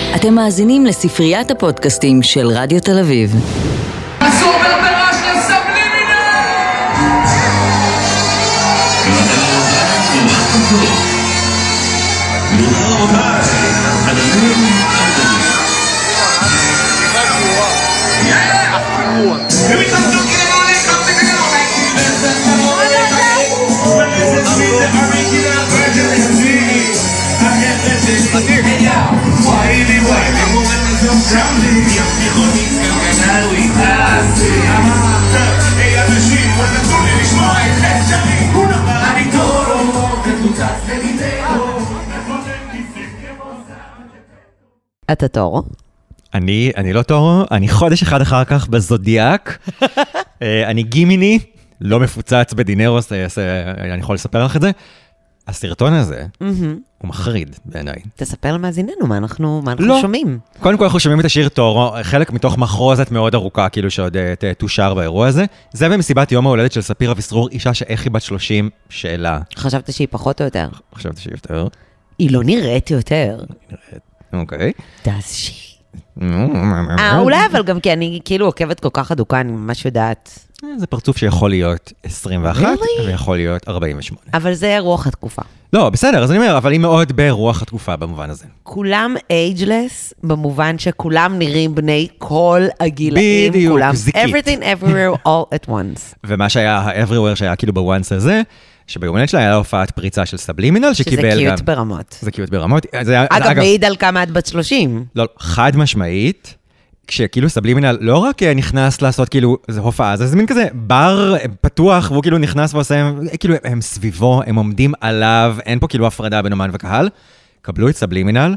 אתם מאזינים לספריית הפודקאסטים של רדיו תל אביב. אסור בהדרה של סבלימינל! אתה תורו? אני לא תורו, אני חודש אחד אחר כך בזודיאק. אני גימיני, לא מפוצץ בדינרוס, אני יכול לספר לך את זה. הסרטון הזה הוא מחריד בעיניי. תספר למאזיננו מה אנחנו שומעים. קודם כל אנחנו שומעים את השיר תורו, חלק מתוך מחרוזת מאוד ארוכה, כאילו שעוד תושר באירוע הזה. זה במסיבת יום ההולדת של ספיר אביסרור, אישה שאיך היא בת 30, שאלה. חשבת שהיא פחות או יותר? חשבתי שהיא יותר. היא לא נראית יותר. אוקיי. תעשי. אולי אבל גם כי אני כאילו עוקבת כל כך אדוקה, אני ממש יודעת. זה פרצוף שיכול להיות 21 ויכול להיות 48. אבל זה רוח התקופה. לא, בסדר, אז אני אומר, אבל היא מאוד ברוח התקופה במובן הזה. כולם ageless, במובן שכולם נראים בני כל הגילאים. בדיוק, כולם. זיקית. Everything, everywhere, all at once. ומה שהיה ה-everywhere שהיה כאילו בוואנס הזה, שביומנת שלה היה הופעת פריצה של סבלימינל, שקיבל גם... שזה קיוט ברמות. זה קיוט ברמות. אגב, מעיד על כמה את בת 30. לא, חד משמעית, כשכאילו סבלימינל לא רק נכנס לעשות כאילו, זה הופעה, זה מין כזה בר פתוח, והוא כאילו נכנס ועושה, כאילו הם סביבו, הם עומדים עליו, אין פה כאילו הפרדה בין אומן וקהל, קבלו את סבלימינל,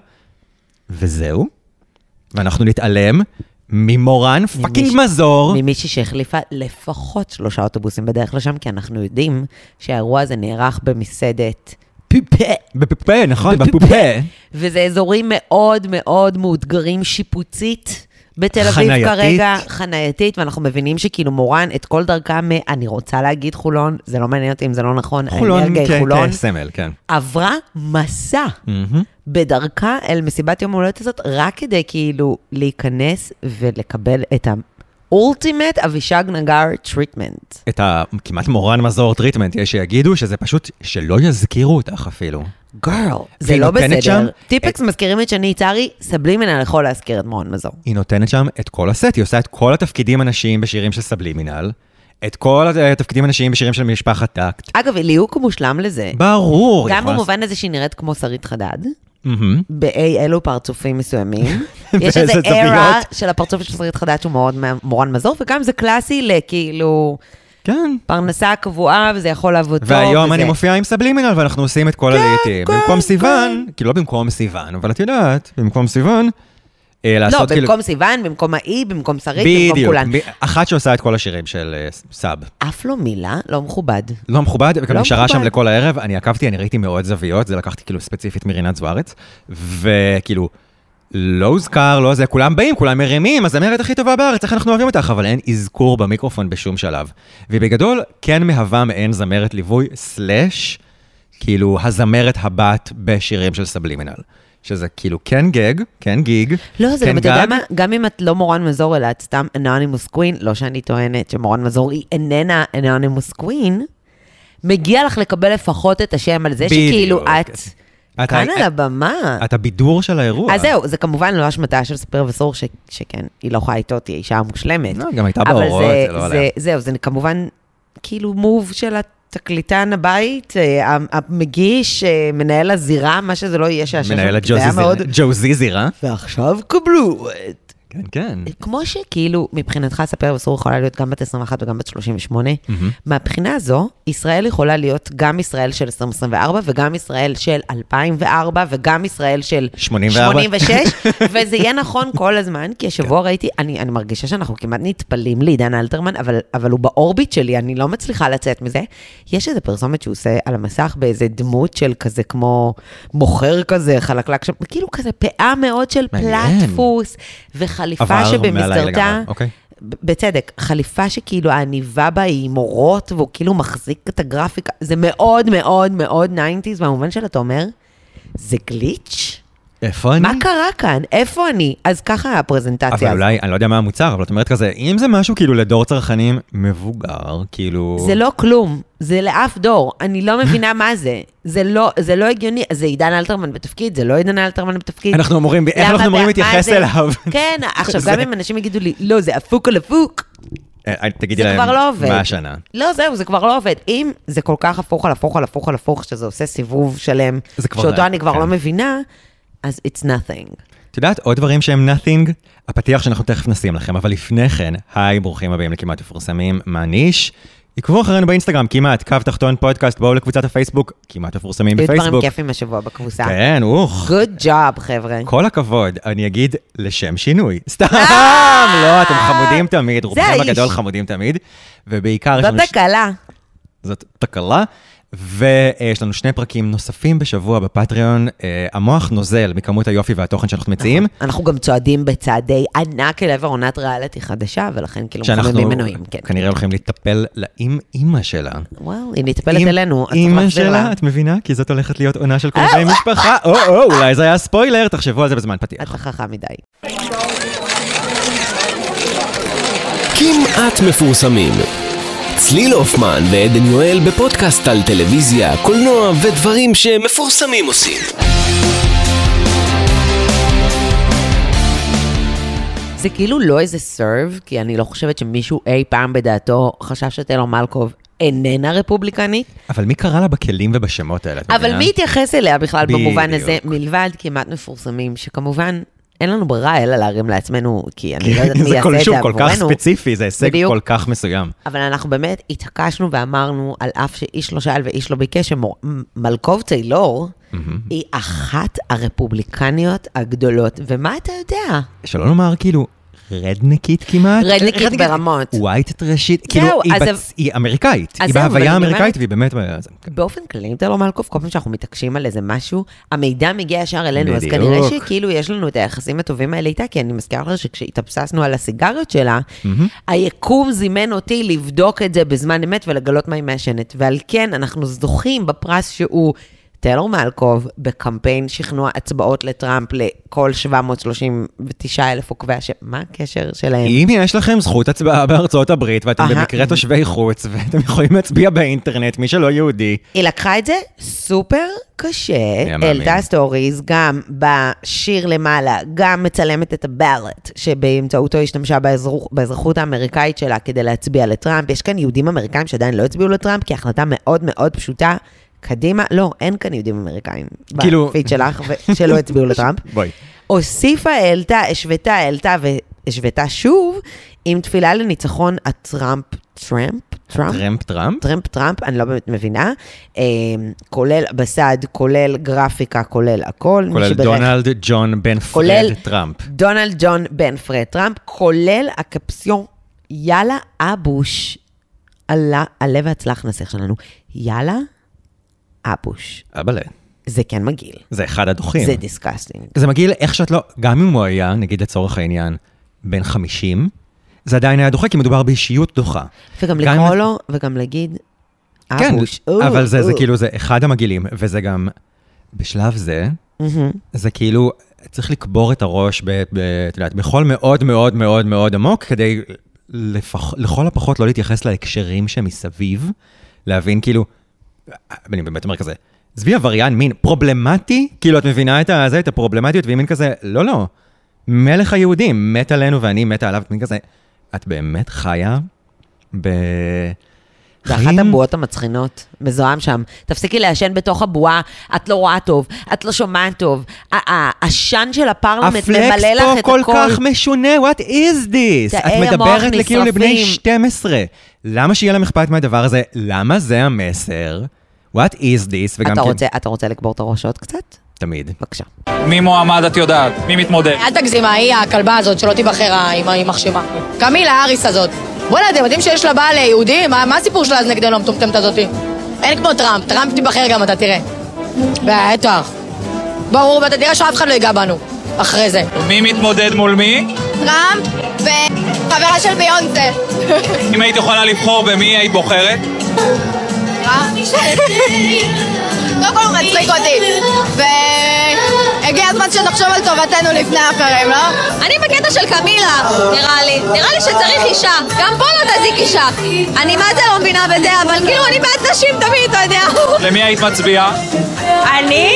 וזהו, ואנחנו נתעלם ממורן פאקינג מזור. ממישהי שהחליפה לפחות 3 אוטובוסים בדרך לשם, כי אנחנו יודעים שהאירוע הזה נערך במסעדת פופה. בפופה, נכון, בפופה. וזה אזורים מאוד מאוד מאותגרים שיפוצית בתל אביב חנייתית. כרגע, חנייתית, ואנחנו מבינים שכאילו מורן את כל דרכה אני רוצה להגיד חולון, זה לא מעניין אותי אם זה לא נכון, חולון, כן, סמל, כן. עברה מסע בדרכה אל מסיבת יום ההולדת הזאת, רק כדי כאילו להיכנס ולקבל את האולטימט אבישג נגר טריטמנט. את כמעט מורן מזור טריטמנט, יש שיגידו שזה פשוט שלא יזכירו אותך אפילו. גרל, זה לא בסדר. טיפקס מזכירים את שני יצארי, סבלימינל יכול להזכיר את מורן מזור. היא נותנת שם את כל הסט, היא עושה את כל התפקידים הנשיים בשירים של סבלימינל, את כל התפקידים הנשיים בשירים של משפחת טקט. אגב, ליהוק מושלם לזה. ברור. גם במובן הזה שהיא נראית כמו שרית חדד, באילו פרצופים מסוימים. יש איזה אירה של הפרצוף של שרית חדד שהוא מאוד מורן מזור, וגם זה קלאסי לכאילו... כן. פרנסה קבועה, וזה יכול לעבוד טוב. והיום אני מופיע עם סבלימינל, ואנחנו עושים את כל הלעיתים. במקום סיוון, כאילו לא במקום סיוון, אבל את יודעת, במקום סיוון, לא, במקום סיוון, במקום האי, במקום שרית, במקום כולן. בדיוק, אחת שעושה את כל השירים של סאב. אף לא מילה, לא מכובד. לא מכובד, וגם נשארה שם לכל הערב, אני עקבתי, אני ראיתי מאוד זוויות, זה לקחתי כאילו ספציפית מרינת זוארץ, וכאילו, לא הוזכר, לא זה, כולם באים, כולם מרימים, הזמרת הכי טובה בארץ, איך אנחנו אוהבים אותך, אבל אין אזכור במיקרופון בשום שלב. ובגדול, כן מהווה מעין זמרת ליווי, סלש, כאילו, הזמרת הבת בשירים של סבלימינל. שזה כאילו כן גג, כן גיג. לא, זה גם, אתה יודע מה, גם אם את לא מורן מזור, אלא את סתם אנונימוס קווין, לא שאני טוענת שמורן מזור היא איננה אנונימוס קווין, מגיע לך לקבל לפחות את השם על זה, שכאילו את כאן על הבמה. את הבידור של האירוע. אז זהו, זה כמובן לא השמטה של ספיר וסור, שכן, היא לא יכולה איתו, תהיה אישה מושלמת. גם הייתה באורות, זה לא עליה. זהו, זה כמובן כאילו מוב של תקליטן הבית, המגיש, מנהל הזירה, מה שזה לא יהיה שהשם. מנהל ג'וזי זירה. ועכשיו קבלו את... כן, כן. כמו שכאילו, מבחינתך ספר וסור יכולה להיות גם בת 21 וגם בת 38, מהבחינה הזו, ישראל יכולה להיות גם ישראל של 2024, וגם ישראל של 2004, וגם ישראל של 86, וזה יהיה נכון כל הזמן, כי השבוע ראיתי, אני מרגישה שאנחנו כמעט נטפלים לעידן אלתרמן, אבל הוא באורביט שלי, אני לא מצליחה לצאת מזה. יש איזה פרסומת שהוא עושה על המסך, באיזה דמות של כזה כמו מוכר כזה, חלקלק, כאילו כזה פאה מאוד של פלטפוס, חליפה שבמסגרתה, בצדק, חליפה שכאילו העניבה בה היא מורות, והוא כאילו מחזיק את הגרפיקה, זה מאוד מאוד מאוד 90s, והמובן של אתה אומר, זה גליץ'? איפה אני? מה קרה כאן? איפה אני? אז ככה הפרזנטציה. אבל אולי, אני לא יודע מה המוצר, אבל את אומרת כזה, אם זה משהו כאילו לדור צרכנים מבוגר, כאילו... זה לא כלום, זה לאף דור. אני לא מבינה מה זה. זה לא הגיוני. זה עידן אלתרמן בתפקיד, זה לא עידן אלתרמן בתפקיד. איך אנחנו אמורים להתייחס אליו? כן, עכשיו גם אם אנשים יגידו לי, לא, זה הפוק על הפוק. תגידי להם, מה השנה? לא, זהו, זה כבר לא עובד. אם זה כל כך הפוך על הפוך על הפוך על הפוך, שזה עושה סיבוב שלם, שאותו אני כבר לא מבינה, אז it's nothing. את יודעת, עוד דברים שהם nothing, הפתיח שאנחנו תכף נשים לכם, אבל לפני כן, היי, ברוכים הבאים לכמעט מפורסמים, מה ניש? עקבו אחרינו באינסטגרם, כמעט, קו תחתון פודקאסט, בואו לקבוצת הפייסבוק, כמעט מפורסמים בפייסבוק. יש דברים כיפים השבוע בקבוצה. כן, good job, חבר'ה. כל הכבוד, אני אגיד לשם שינוי. סתם, לא, אתם חמודים תמיד, רובכם הגדול חמודים תמיד, ובעיקר... זאת תקלה. זאת תקלה. ויש לנו 2 פרקים נוספים בשבוע בפטריון, המוח נוזל מכמות היופי והתוכן שאנחנו מציעים. אנחנו גם צועדים בצעדי ענק אל עבר עונת ריאליטי חדשה, ולכן כאילו מחממים מנויים. כנראה הולכים לטפל לאמא שלה. וואו, היא נטפלת אלינו. אמא שלה, את מבינה? כי זאת הולכת להיות עונה של קרובי משפחה. אולי זה היה ספוילר, תחשבו על זה בזמן פתיח. אתה חכם מדי. כמעט מפורסמים. צליל אופמן ועדן יואל בפודקאסט על טלוויזיה, קולנוע ודברים שמפורסמים עושים. זה כאילו לא איזה סרב, כי אני לא חושבת שמישהו אי פעם בדעתו חשב שטיילור מלקוב איננה רפובליקנית. אבל מי קרא לה בכלים ובשמות האלה? אבל מי התייחס אליה בכלל במובן הזה, מלבד כמעט מפורסמים, שכמובן אין לנו ברירה אלא להרים לעצמנו, כי אני לא יודעת מי יעשה את זה עבורנו. כל כך ספציפי, זה הישג כל כך מסוים. אבל אנחנו באמת התעקשנו ואמרנו, על אף שאיש לא שאל ואיש לא ביקש, שמלקוב טיילור היא אחת הרפובליקניות הגדולות. ומה אתה יודע? שלא נאמר כאילו... רדנקית כמעט? רדנקית ברמות. ווייט טרשית, כאילו היא אמריקאית, היא בהוויה אמריקאית והיא באמת... באופן כללי, אם אתה לא מלקוב, כל פעם שאנחנו מתעקשים על איזה משהו, המידע מגיע ישר אלינו, אז כנראה שכאילו יש לנו את היחסים הטובים האלה איתה, כי אני מזכירה לך שכשהתאבססנו על הסיגריות שלה, היקום זימן אותי לבדוק את זה בזמן אמת ולגלות מה היא מעשנת, ועל כן אנחנו זוכים בפרס שהוא... טיילור מלקוב בקמפיין שכנוע הצבעות לטראמפ לכל 739,000 עוקבי השם. מה הקשר שלהם? אם יש לכם זכות הצבעה בארצות הברית, ואתם במקרה תושבי חוץ, ואתם יכולים להצביע באינטרנט, מי שלא יהודי. היא לקחה את זה סופר קשה, העלתה סטוריז, גם בשיר למעלה, גם מצלמת את הבלט, שבאמצעותו השתמשה באזרחות האמריקאית שלה כדי להצביע לטראמפ. יש כאן יהודים אמריקאים שעדיין לא הצביעו לטראמפ, כי החלטה מאוד מאוד פשוטה, קדימה, לא, אין כאן יהודים אמריקאים בפיד שלך, שלא הצביעו לטראמפ. בואי. הוסיפה, העלתה והשוותה שוב, עם תפילה לניצחון הטראמפ, טראמפ, אני לא באמת מבינה, כולל בסד, כולל גרפיקה, כולל הכל. כולל דונלד ג'ון בן פרד טראמפ. דונלד ג'ון בן פרד טראמפ, כולל הקפסיון, יאללה אבוש, עלה והצלח נסיך שלנו, יאללה, אבוש. אבלה. זה כן מגעיל. זה אחד הדוחים. זה דיסקסטינג. זה מגעיל איך שאת לא, גם אם הוא היה, נגיד לצורך העניין, בין 50, זה עדיין היה דוחה, כי מדובר באישיות דוחה. וגם לקרוא לו, וגם להגיד, אבוש. כן, אבל זה כאילו, זה אחד המגעילים, וזה גם, בשלב זה, זה כאילו, צריך לקבור את הראש, בכל מאוד מאוד מאוד מאוד עמוק, כדי לכל הפחות לא להתייחס להקשרים שמסביב, להבין כאילו, אני באמת אומר כזה, זבי עבריין מין פרובלמטי, כאילו את מבינה את הפרובלמטיות, והיא מין כזה, לא, מלך היהודים, מת עלינו ואני מת עליו, מין כזה, את באמת חיה זה אחת הבועות המצחינות, מזוהם שם. תפסיקי לעשן בתוך הבועה, את לא רואה טוב, את לא שומעת טוב. העשן של הפרלמנט ממלא לך את הכל. הפלקס פה כל כך משונה, what is this? את מדברת לכאילו לבני 12. למה שיהיה להם אכפת מהדבר הזה? למה זה המסר? what is this? אתה רוצה לקבור את הראש עוד קצת? תמיד. בבקשה. מי מועמד את יודעת? מי מתמודד? אל תגזימה, היא הכלבה הזאת שלא תיבחר, היא מחשימה. קמילה האריס הזאת. בוא'נה, אתם יודעים שיש לה בעל יהודי? מה הסיפור שלה אז נגדנו המטומטמת הזאתי? אין כמו טראמפ תיבחר גם, אתה תראה. בטח. ברור, ואתה תראה שאף אחד לא ייגע בנו. אחרי זה. מי מתמודד מול מי? טראמפ וחברה של ביונסה. אם היית יכולה לבחור במי היית בוחרת? לא כל הוא מצחיק אותי. הגיע הזמן שנחשוב על טובתנו לפני האחרים, לא? אני בקטע של קמילה, נראה לי שצריך אישה. גם פה לא תזיק אישה. אני מה זה לא מבינה בזה, אבל כאילו אני בעד נשים תמיד, אתה יודע. למי היית מצביעה? אני?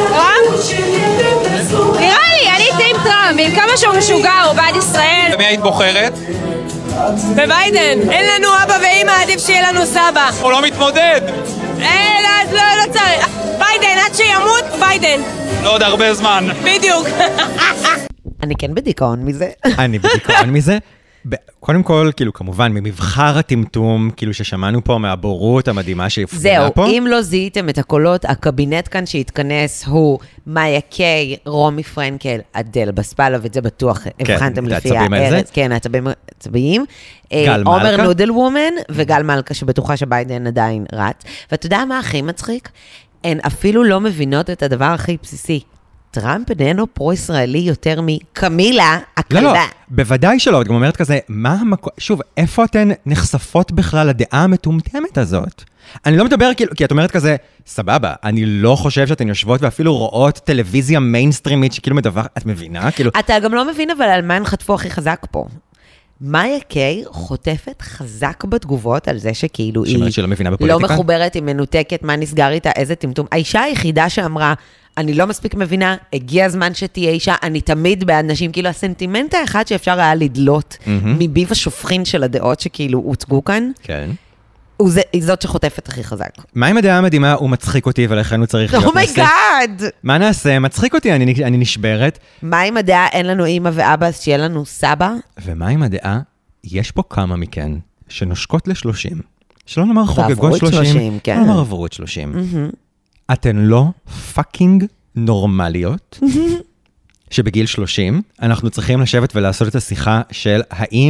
נראה לי, אני טים טראמפ, עם כמה שהוא משוגע, הוא בעד ישראל. למי היית בוחרת? בביידן. אין לנו אבא ואמא, עדיף שיהיה לנו סבא. הוא לא מתמודד! לא צריך. ביידן, עד שימות, ביידן. לא עוד הרבה זמן. בדיוק. אני כן בדיכאון מזה. אני בדיכאון מזה. קודם כל, כאילו, כמובן, ממבחר הטמטום, כאילו ששמענו פה מהבורות המדהימה שהפגנה פה. זהו, אם לא זיהיתם את הקולות, הקבינט כאן שהתכנס הוא מאיה קיי, רומי פרנקל, אדל בספלוב, את זה בטוח הבחנתם לפי הארץ. כן, הצבעים. גל מלכה. עומר נודל וומן, וגל מלכה שבטוחה שביידן עדיין רץ. ואתה יודע מה הכי מצחיק? הן אפילו לא מבינות את הדבר הכי בסיסי. טראמפ איננו פרו-ישראלי יותר מקמילה, הכלבה. לא, בוודאי שלא, את גם אומרת כזה, מה המקום, שוב, איפה אתן נחשפות בכלל לדעה המטומטמת הזאת? אני לא מדבר כאילו, כי את אומרת כזה, סבבה, אני לא חושב שאתן יושבות ואפילו רואות טלוויזיה מיינסטרימית שכאילו מדבר, את מבינה? כאילו... אתה גם לא מבין, אבל על מה הן חטפו הכי חזק פה? מאיה קיי חוטפת חזק בתגובות על זה שכאילו היא שלא מבינה בפוליטיקה? לא מחוברת, היא מנותקת, מה נסגר איתה, איזה טמטום. האישה היחידה שאמרה, אני לא מספיק מבינה, הגיע הזמן שתהיה אישה, אני תמיד בעד נשים, כאילו הסנטימנט האחד שאפשר היה לדלות מביב השופכין של הדעות שכאילו הוצגו כאן, כן. היא זאת שחוטפת הכי חזק. מה עם הדעה המדהימה? הוא מצחיק אותי, ולכן הוא צריך להיות נושא. אומייגאד! מה נעשה? מצחיק אותי, אני נשברת. מה עם הדעה? אין לנו אמא ואבא, שיהיה לנו סבא? ומה עם הדעה? יש פה כמה מכן שנושקות ל-30. שלא נאמר חוגגות 30, כן. לא נאמר עברות 30. אתן לא פאקינג נורמליות, שבגיל 30 אנחנו צריכים לשבת ולעשות את השיחה של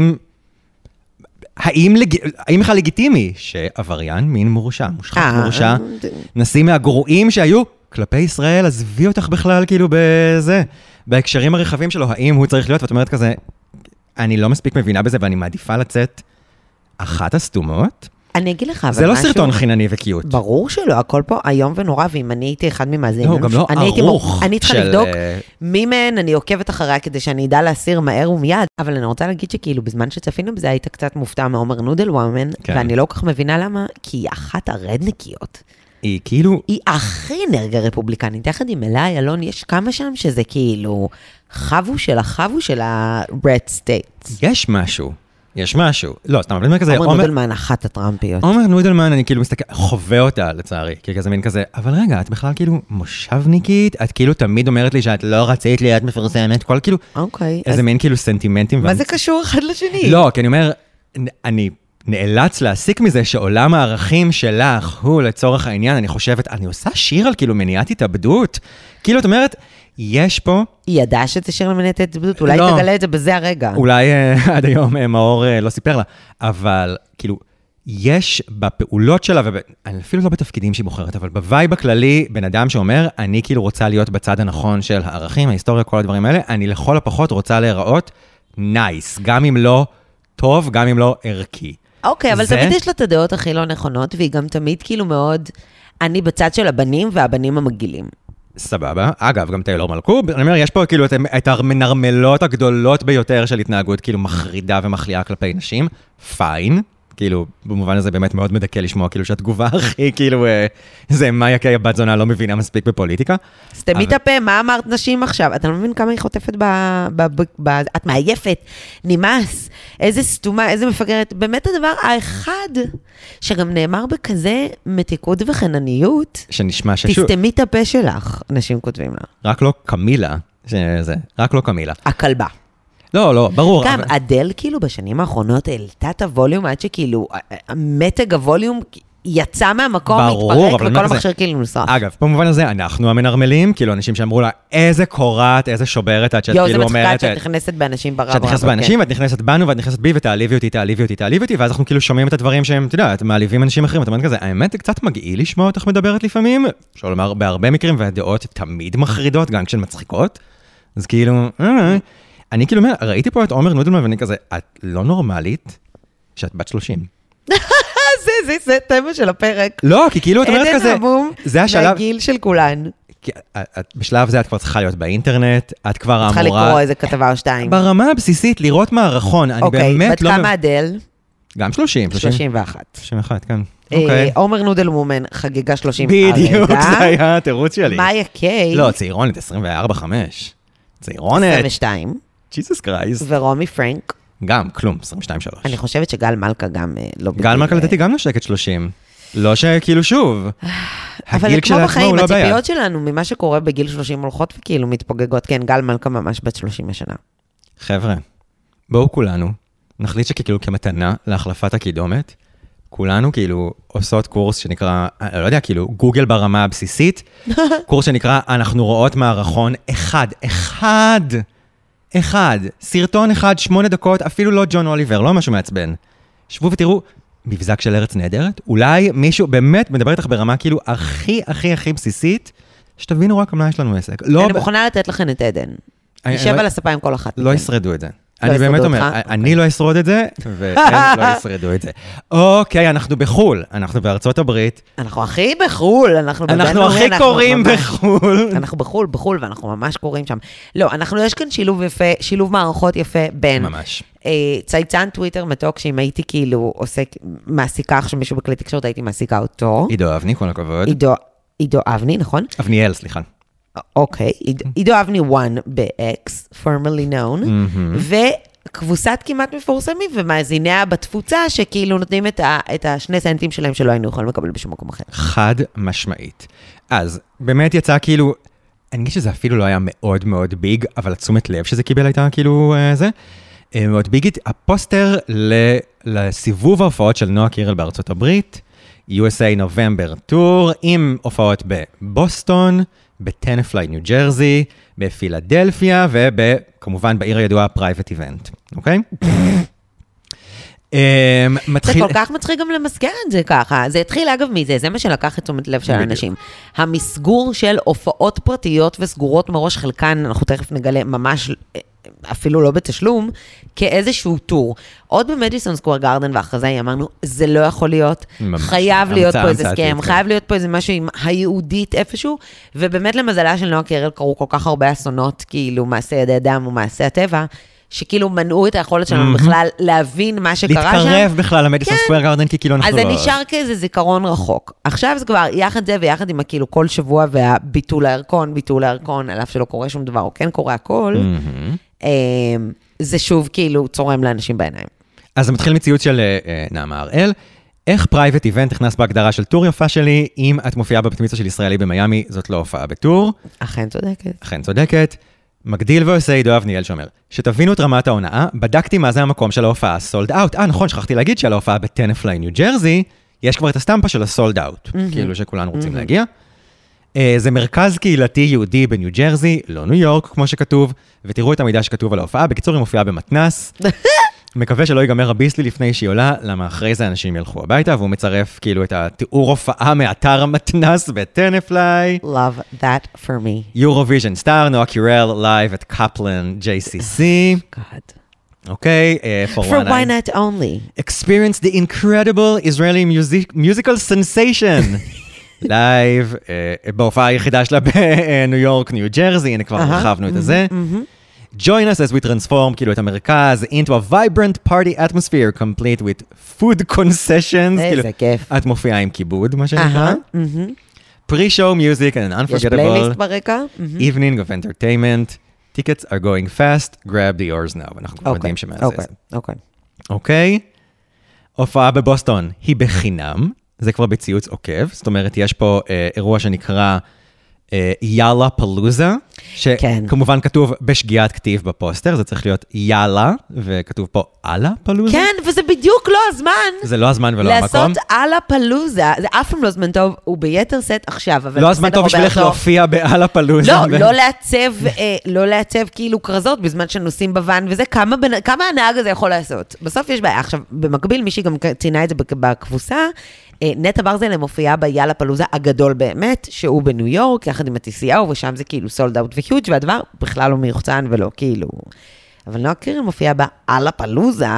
האם בכלל לגיטימי שעבריין מין מורשע, מושחת מורשע, נשיא מהגרועים שהיו כלפי ישראל, עזבי אותך בכלל כאילו בזה, בהקשרים הרחבים שלו, האם הוא צריך להיות, ואת אומרת כזה, אני לא מספיק מבינה בזה, ואני מעדיפה לצאת אחת הסתומות, אני אגיד לך, אבל זה לא סרטון חינני וקיוט. ברור שלא, הכל פה היום ונורא, ואם אני הייתי אחד ממאזינים, לא, גם לא ערוך. אני צריכה לבדוק מי מהן אני עוקבת אחריה, כדי שאני אדע להסיר מהר ומיד, אבל אני רוצה להגיד שכאילו, בזמן שצפינו בזה, היית קצת מופתע מעומר נודל וומן, ואני לא כל כך מבינה למה, כי היא אחת הרדניקיות. היא כאילו... היא הכי אנרגיה רפובליקנית, יחד עם אליי, אלון, יש כמה שם שזה כאילו, חבו של ה-red state. יש משהו. לא, סתם, אבל אני אומר כזה... עומר נודלמן, אחת הטראמפיות. עומר נודלמן, אני כאילו מסתכל, חווה אותה לצערי, כי כזה מין כזה, אבל רגע, את בכלל כאילו מושבניקית, את כאילו תמיד אומרת לי שאת לא רצית להיות מפרסמת, כל כאילו, איזה מין כאילו סנטימנטים. מה זה קשור אחד לשני? לא, כי אני אומר, אני נאלץ להסיק מזה שעולם הערכים שלך הוא לצורך העניין, אני חושבת, אני עושה שיר על כאילו מניעת התאבדות, כאילו את אומרת, יש פה... היא ידעה שזה שיר למניעת התאבדות, אולי תגלה את זה בזה הרגע. אולי עד היום מאור לא סיפר לה, אבל כאילו, יש בפעולות שלה, ואני אפילו לא בתפקידים שהיא בוחרת, אבל בווייב הכללי, בן אדם שאומר, אני כאילו רוצה להיות בצד הנכון של הערכים, ההיסטוריה, כל הדברים האלה, אני לכל הפחות רוצה להיראות נייס, גם אם לא טוב, גם אם לא ערכי. אוקיי, אבל תמיד יש לה את הדעות הכי לא נכונות, והיא גם תמיד כאילו מאוד, אני בצד של הבנים והבנים המגילים. סבבה. אגב, גם טיילור מלכו, אני אומר, יש פה כאילו את המנרמלות הגדולות ביותר של התנהגות, כאילו מחרידה ומחליאה כלפי נשים. פיין. כאילו, במובן הזה באמת מאוד מדכא לשמוע, כאילו שהתגובה הכי, כאילו, זה מאיה קיי הבת זונה לא מבינה מספיק בפוליטיקה. סתמי את הפה, מה אמרת נשים עכשיו? אתה לא מבין כמה היא חוטפת את מעייפת, נמאס, איזה סתומה, איזה מפגרת. באמת הדבר האחד, שגם נאמר בכזה מתיקות וחנניות, שנשמע ששוב. תסתמי את הפה שלך, נשים כותבים לה. רק לא קמילה, רק לא קמילה. הכלבה. לא, ברור. גם אדל כאילו בשנים האחרונות העלתה את הווליום, עד שכאילו מתג הווליום יצא מהמקום, מתפרק, וכל המכשיר כאילו נוסף. אגב, במובן הזה, אנחנו המנרמלים, כאילו אנשים שאמרו לה, איזה קוראת, איזה שוברת, עד שאת כאילו אומרת... זה מצחיקה שאת נכנסת באנשים ברב. שאת נכנסת באנשים, ואת נכנסת בנו, ואת נכנסת בי, ותעליבי אותי, ואז אנחנו כאילו שומעים את הדברים שהם, אתה יודע, מעליבים אנשים אחרים, אתה אומר כזה, האמת, קצת מגעיל לשמוע אותך מדברת לפעמים, אפשר לומר, בהרבה מקרים, והדעות תמיד מחרידות, גם כשהן מצחיקות. אז כאילו, אני כאילו אומר, ראיתי פה את עומר נודלמן, ואני כזה, את לא נורמלית שאת בת 30. זה תמה של הפרק. לא, כי כאילו את אומרת כזה, זה השלב... מהגיל של כולן. כי בשלב זה את כבר צריכה להיות באינטרנט, את כבר אמורה... צריכה לקרוא איזה כתבה או שתיים. ברמה הבסיסית, לראות מערכון, אני באמת לא... בת כמה אדל? גם 30. 31. 31, כן. עומר נודל מומן חגיגה 30 בדיוק, זה היה התירוץ שלי. מאיה קיי. לא, צעירונת, 24-5. צעירונת. 22. ג'יסוס קרייסט. ורומי פרנק. גם, כלום, 22-3. אני חושבת שגל מלכה גם לא... גל מלכה לדעתי גם נושקת 30. לא שכאילו שוב. אבל כמו בחיים, הציפיות שלנו ממה שקורה בגיל 30 הולכות וכאילו מתפוגגות. כן, גל מלכה ממש בת 30 השנה. חבר'ה, בואו כולנו, נחליט שכאילו כמתנה להחלפת הקידומת, כולנו כאילו עושות קורס שנקרא, אני לא יודע, כאילו גוגל ברמה הבסיסית, קורס שנקרא, אנחנו רואות מערכון אחד, סרטון אחד, 8 דקות, אפילו לא ג'ון אוליבר, לא משהו מעצבן. שבו ותראו, מבזק של ארץ נהדרת, אולי מישהו באמת מדבר איתך ברמה כאילו הכי בסיסית, שתבינו רק מה יש לנו עסק. אני מוכנה לתת לכם את עדן. נשב על הספה עם כל אחת. לא ישרדו את זה. אני באמת אומר, אני לא אשרוד את זה, והם לא ישרדו את זה. אוקיי, אנחנו בחול, אנחנו בארצות הברית. אנחנו הכי בחול, אנחנו הכי קוראים בחול. אנחנו בחול, ואנחנו ממש קוראים שם. לא, יש כאן שילוב יפה, שילוב מערכות יפה בין... ממש. צייצן טוויטר מתוק, שאם הייתי כאילו מעסיקה עכשיו מישהו בכלי תקשורת, הייתי מעסיקה אותו. עידו אבני, כל הכבוד. עידו אבני, נכון? אבניאל, סליחה. אוקיי, עידו אבני 1 ב-X, formerly known, וכבוסת כמעט מפורסמים, ומאזיניה בתפוצה, שכאילו נותנים את השני סנטים שלהם, שלא היינו יכולים לקבל בשום מקום אחר. חד משמעית. אז, באמת יצא כאילו, אני חושב שזה אפילו לא היה מאוד מאוד ביג, אבל התשומת לב שזה קיבל הייתה כאילו זה, מאוד ביגית, הפוסטר לסיבוב ההופעות של נועה קירל בארצות הברית, USA November Tour, עם הופעות בבוסטון, בטנפליי, ניו ג'רזי, בפילדלפיה, וכמובן בעיר הידועה פרייבט איבנט, אוקיי? זה כל כך מצחיק גם למסגר את זה ככה. זה התחיל אגב מזה, זה מה שלקח את תשומת לב של האנשים. המסגור של הופעות פרטיות וסגורות מראש, חלקן, אנחנו תכף נגלה ממש, אפילו לא בתשלום, כאיזשהו טור. עוד במדיסון סקוור גארדן ואחרי אמרנו, זה לא יכול להיות, חייב להיות פה איזה סכם, חייב להיות פה איזה משהו עם היהודית איפשהו, ובאמת למזלה של נועה קירל קרו כל כך הרבה אסונות, כאילו מעשה ידי אדם ומעשה הטבע, שכאילו מנעו את היכולת שלנו בכלל להבין מה שקרה שם. להתקרב בכלל למדיסון סקוור גארדן, כי כאילו אנחנו לא... אז זה נשאר כאיזה זיכרון רחוק. עכשיו זה כבר יחד זה ויחד עם כאילו כל שבוע והביטול הערכון, על אף שלא קורה שום דבר, או כן קורה הכל, זה שוב כאילו צורם לאנשים בעיניים. אז זה מתחיל מציוץ של נעמה הראל, איך פרייבט איבנט נכנס בהגדרה של טור יפה שלי, אם את מופיעה בבת מצווה של ישראלי במיימי, זאת לא הופעה בטור. אכן צודקת. מגדיל ועושה עידו אבניאל שאומר, שתבינו את רמת ההונאה, בדקתי מה זה המקום של ההופעה סולד אאוט. נכון, שכחתי להגיד שעל ההופעה בטנפליי, ניו ג'רזי, יש כבר את הסטמפה של הסולד אאוט, כאילו שכולנו רוצים להגיע. זה מרכז קהילתי יהודי בניו ג'רזי, לא ניו יורק, כמו שכתוב, ותראו את המידע שכתוב על ההופעה. בקיצור, היא מופיעה במתנס. מקווה שלא ייגמר הביסלי לפני שהיא עולה, למה אחרי זה אנשים ילכו הביתה, והוא מצרף כאילו את התיאור הופעה מאתר המתנס בטנפליי. Love that for me. Eurovision star, Noah Kirel, live at Kaplan JCC. God. Okay, for why not only. Experience the incredible Israeli musical sensation. לייב, בהופעה היחידה שלה בניו יורק, ניו ג'רזי, הנה כבר הרחבנו את זה. Join us as we transform כאילו את המרכז into a vibrant party atmosphere complete with food concessions. איזה כיף. את מופיעה עם כיבוד, מה שנקרא. Pre-show music and an unforgettable יש פלייליסט ברקע. evening of entertainment. Tickets are going fast, grab the yours now. אנחנו כבר יודעים שמעשה זה. אוקיי. הופעה בבוסטון היא בחינם. זה כבר בציוץ עוקב, זאת אומרת, יש פה אירוע שנקרא יאללה פלוזה, שכמובן כתוב בשגיאת כתיב בפוסטר, זה צריך להיות יאללה, וכתוב פה אלה פלוזה. כן, וזה בדיוק לא הזמן. זה לא הזמן ולא המקום. לעשות אלה פלוזה, זה אף פעם לא זמן טוב, הוא ביתר סט עכשיו. לא הזמן טוב בשבילך להופיע באלה פלוזה. לא לעצב כאילו קרזות בזמן שנוסעים בוואן, וזה כמה הנהג הזה יכול לעשות. בסוף יש בעיה. עכשיו, במקביל, מישהי גם ציינה את זה בכבוסה, נטע ברזל מופיעה ביאללה פלוזה הגדול באמת, שהוא בניו יורק, יחד עם ה-TCO, ושם זה כאילו סולד אאוט וחיוץ', והדבר בכלל לא מיוחצן ולא כאילו... אבל נועה קירל מופיעה באלה פלוזה,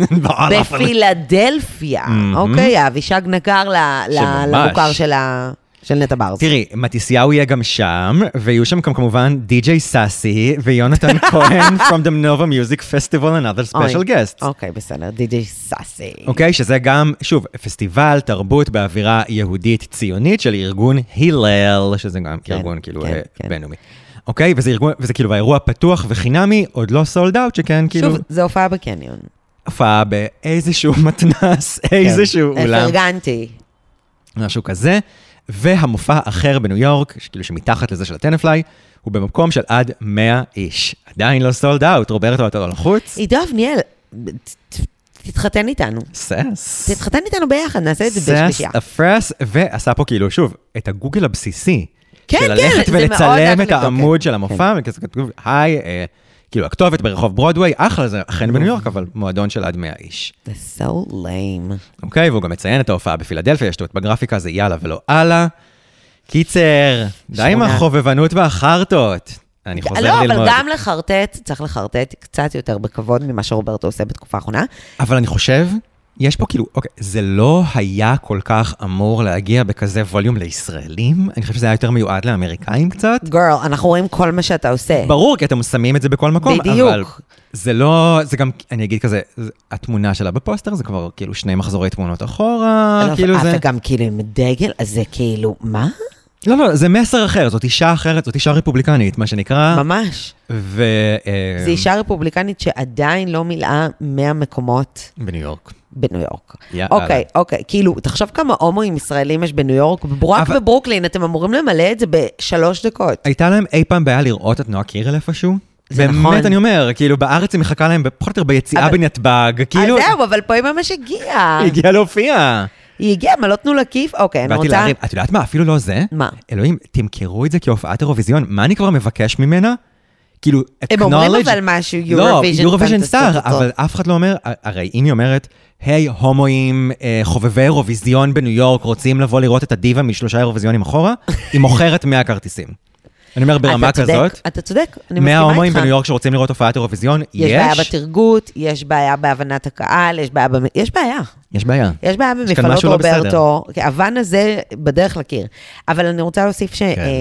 בפילדלפיה, אוקיי, אבישג נגר למוכר של של נטע ברז. תראי, מתיסיהו יהיה גם שם, ויהיו שם כמובן די.ג'יי סאסי, ויונתן כהן from the Nova Music Festival and other special guests. אוקיי, בסדר, די.ג'יי סאסי. אוקיי, שזה גם, שוב, פסטיבל תרבות באווירה יהודית ציונית של ארגון הלל, שזה גם ארגון כאילו בינלאומי. אוקיי, וזה כאילו האירוע פתוח וחינמי, עוד לא סולד אאוט, שכן כאילו... שוב, זה הופעה בקניון. הופעה באיזשהו מתנס, איזשהו אולם. פרגנתי. משהו כזה. והמופע אחר בניו יורק, כאילו שמתחת לזה של הטנפליי, הוא במקום של עד 100 איש. עדיין לא סולד אאוט, רוברטו, אתה לא לחוץ? עידו אבניאל, תתחתן איתנו. סס. תתחתן איתנו ביחד, נעשה את זה בשלישייה. סס, אפרס, ועשה פה כאילו, שוב, את הגוגל הבסיסי. כן, של ללכת זה מאוד ולצלם את לבדוק, העמוד כן. של המופע, וכזה כתוב, היי, כאילו, הכתובת ברחוב ברודווי, אחלה, זה אכן בניו יורק, אבל מועדון של עד 100 איש. זה so lame. אוקיי, והוא גם מציין את ההופעה בפילדלפיה, יש את בגרפיקה, זה יאללה ולא אללה. קיצר, די עם החובבנות והחרטות. אני חוזר ללמוד. לא, אבל גם לחרטט, צריך לחרטט קצת יותר בכבוד ממה שרוברטו עושה בתקופה האחרונה. אבל אני חושב, יש פה כאילו, אוקיי, זה לא היה כל כך אמור להגיע בכזה ווליום לישראלים, אני חושב שזה היה יותר מיועד לאמריקאים קצת. גרל, אנחנו רואים כל מה שאתה עושה. ברור, כי אתם שמים את זה בכל מקום, בדיוק. אבל זה לא, זה גם, אני אגיד כזה, התמונה שלה בפוסטר, זה כבר כאילו 2 מחזורי תמונות אחורה, כאילו זה... וגם כאילו עם דגל, אז זה כאילו, מה? לא, זה מסר אחר, זאת אישה אחרת, זאת אישה רפובליקנית, מה שנקרא. ממש. זו אישה רפובליקנית שעדיין לא מילאה 100 מקומות. בניו יורק. בניו יורק. אוקיי, כאילו, תחשוב כמה הומואים ישראלים יש בניו יורק, רק בברוקלין, אתם אמורים למלא את זה ב3 דקות. הייתה להם אי פעם בעיה לראות את נועה קירל איפשהו? באמת אני אומר, כאילו בארץ היא מחכה להם פחות או יותר ביציאה בנתב"ג, כאילו... אז זהו, אבל פה היא ממש הגיעה. היא הגיעה להופיע. היא הגיעה, מה לא תנו לה כיף? אוקיי, אני רוצה... את יודעת מה, אפילו לא זה? מה? אלוהים, תמכרו את זה כהופעת אירוויזיון, מה אני כבר מבקש ממנה? כאילו, הם אומרים אבל משהו, Eurovision. לא, Eurovision Star, אבל אף אחד לא אומר, הרי אם היא אומרת, היי, הומואים, חובבי אירוויזיון בניו יורק, רוצים לבוא לראות את הדיבה מ3 אירוויזיונים אחורה, היא מוכרת 100 כרטיסים. אני אומר, ברמה כזאת, אתה צודק, אני 100 מסכימה הומואים איתך. בניו יורק שרוצים לראות הופעת אירוויזיון, יש בעיה בתרגות, יש בעיה בהבנת הקהל, יש בעיה... יש בעיה. יש בעיה במפעלות רוברטו, הוון הזה בדרך לקיר. אבל אני רוצה להוסיף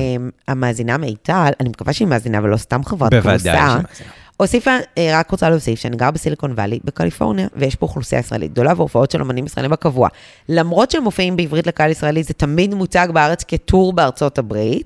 שהמאזינה מיטל, אני מקווה שהיא מאזינה ולא סתם חברת כמוסה, הוסיפה, רק רוצה להוסיף שאני גר בסיליקון ואלי בקליפורניה, ויש פה אוכלוסייה ישראלית גדולה והופעות של אמנים ישראלים בקבוע. למרות שהם מופיעים בעברית לקהל ישראלי, זה תמיד מוצג בארץ כטור בארצות הברית.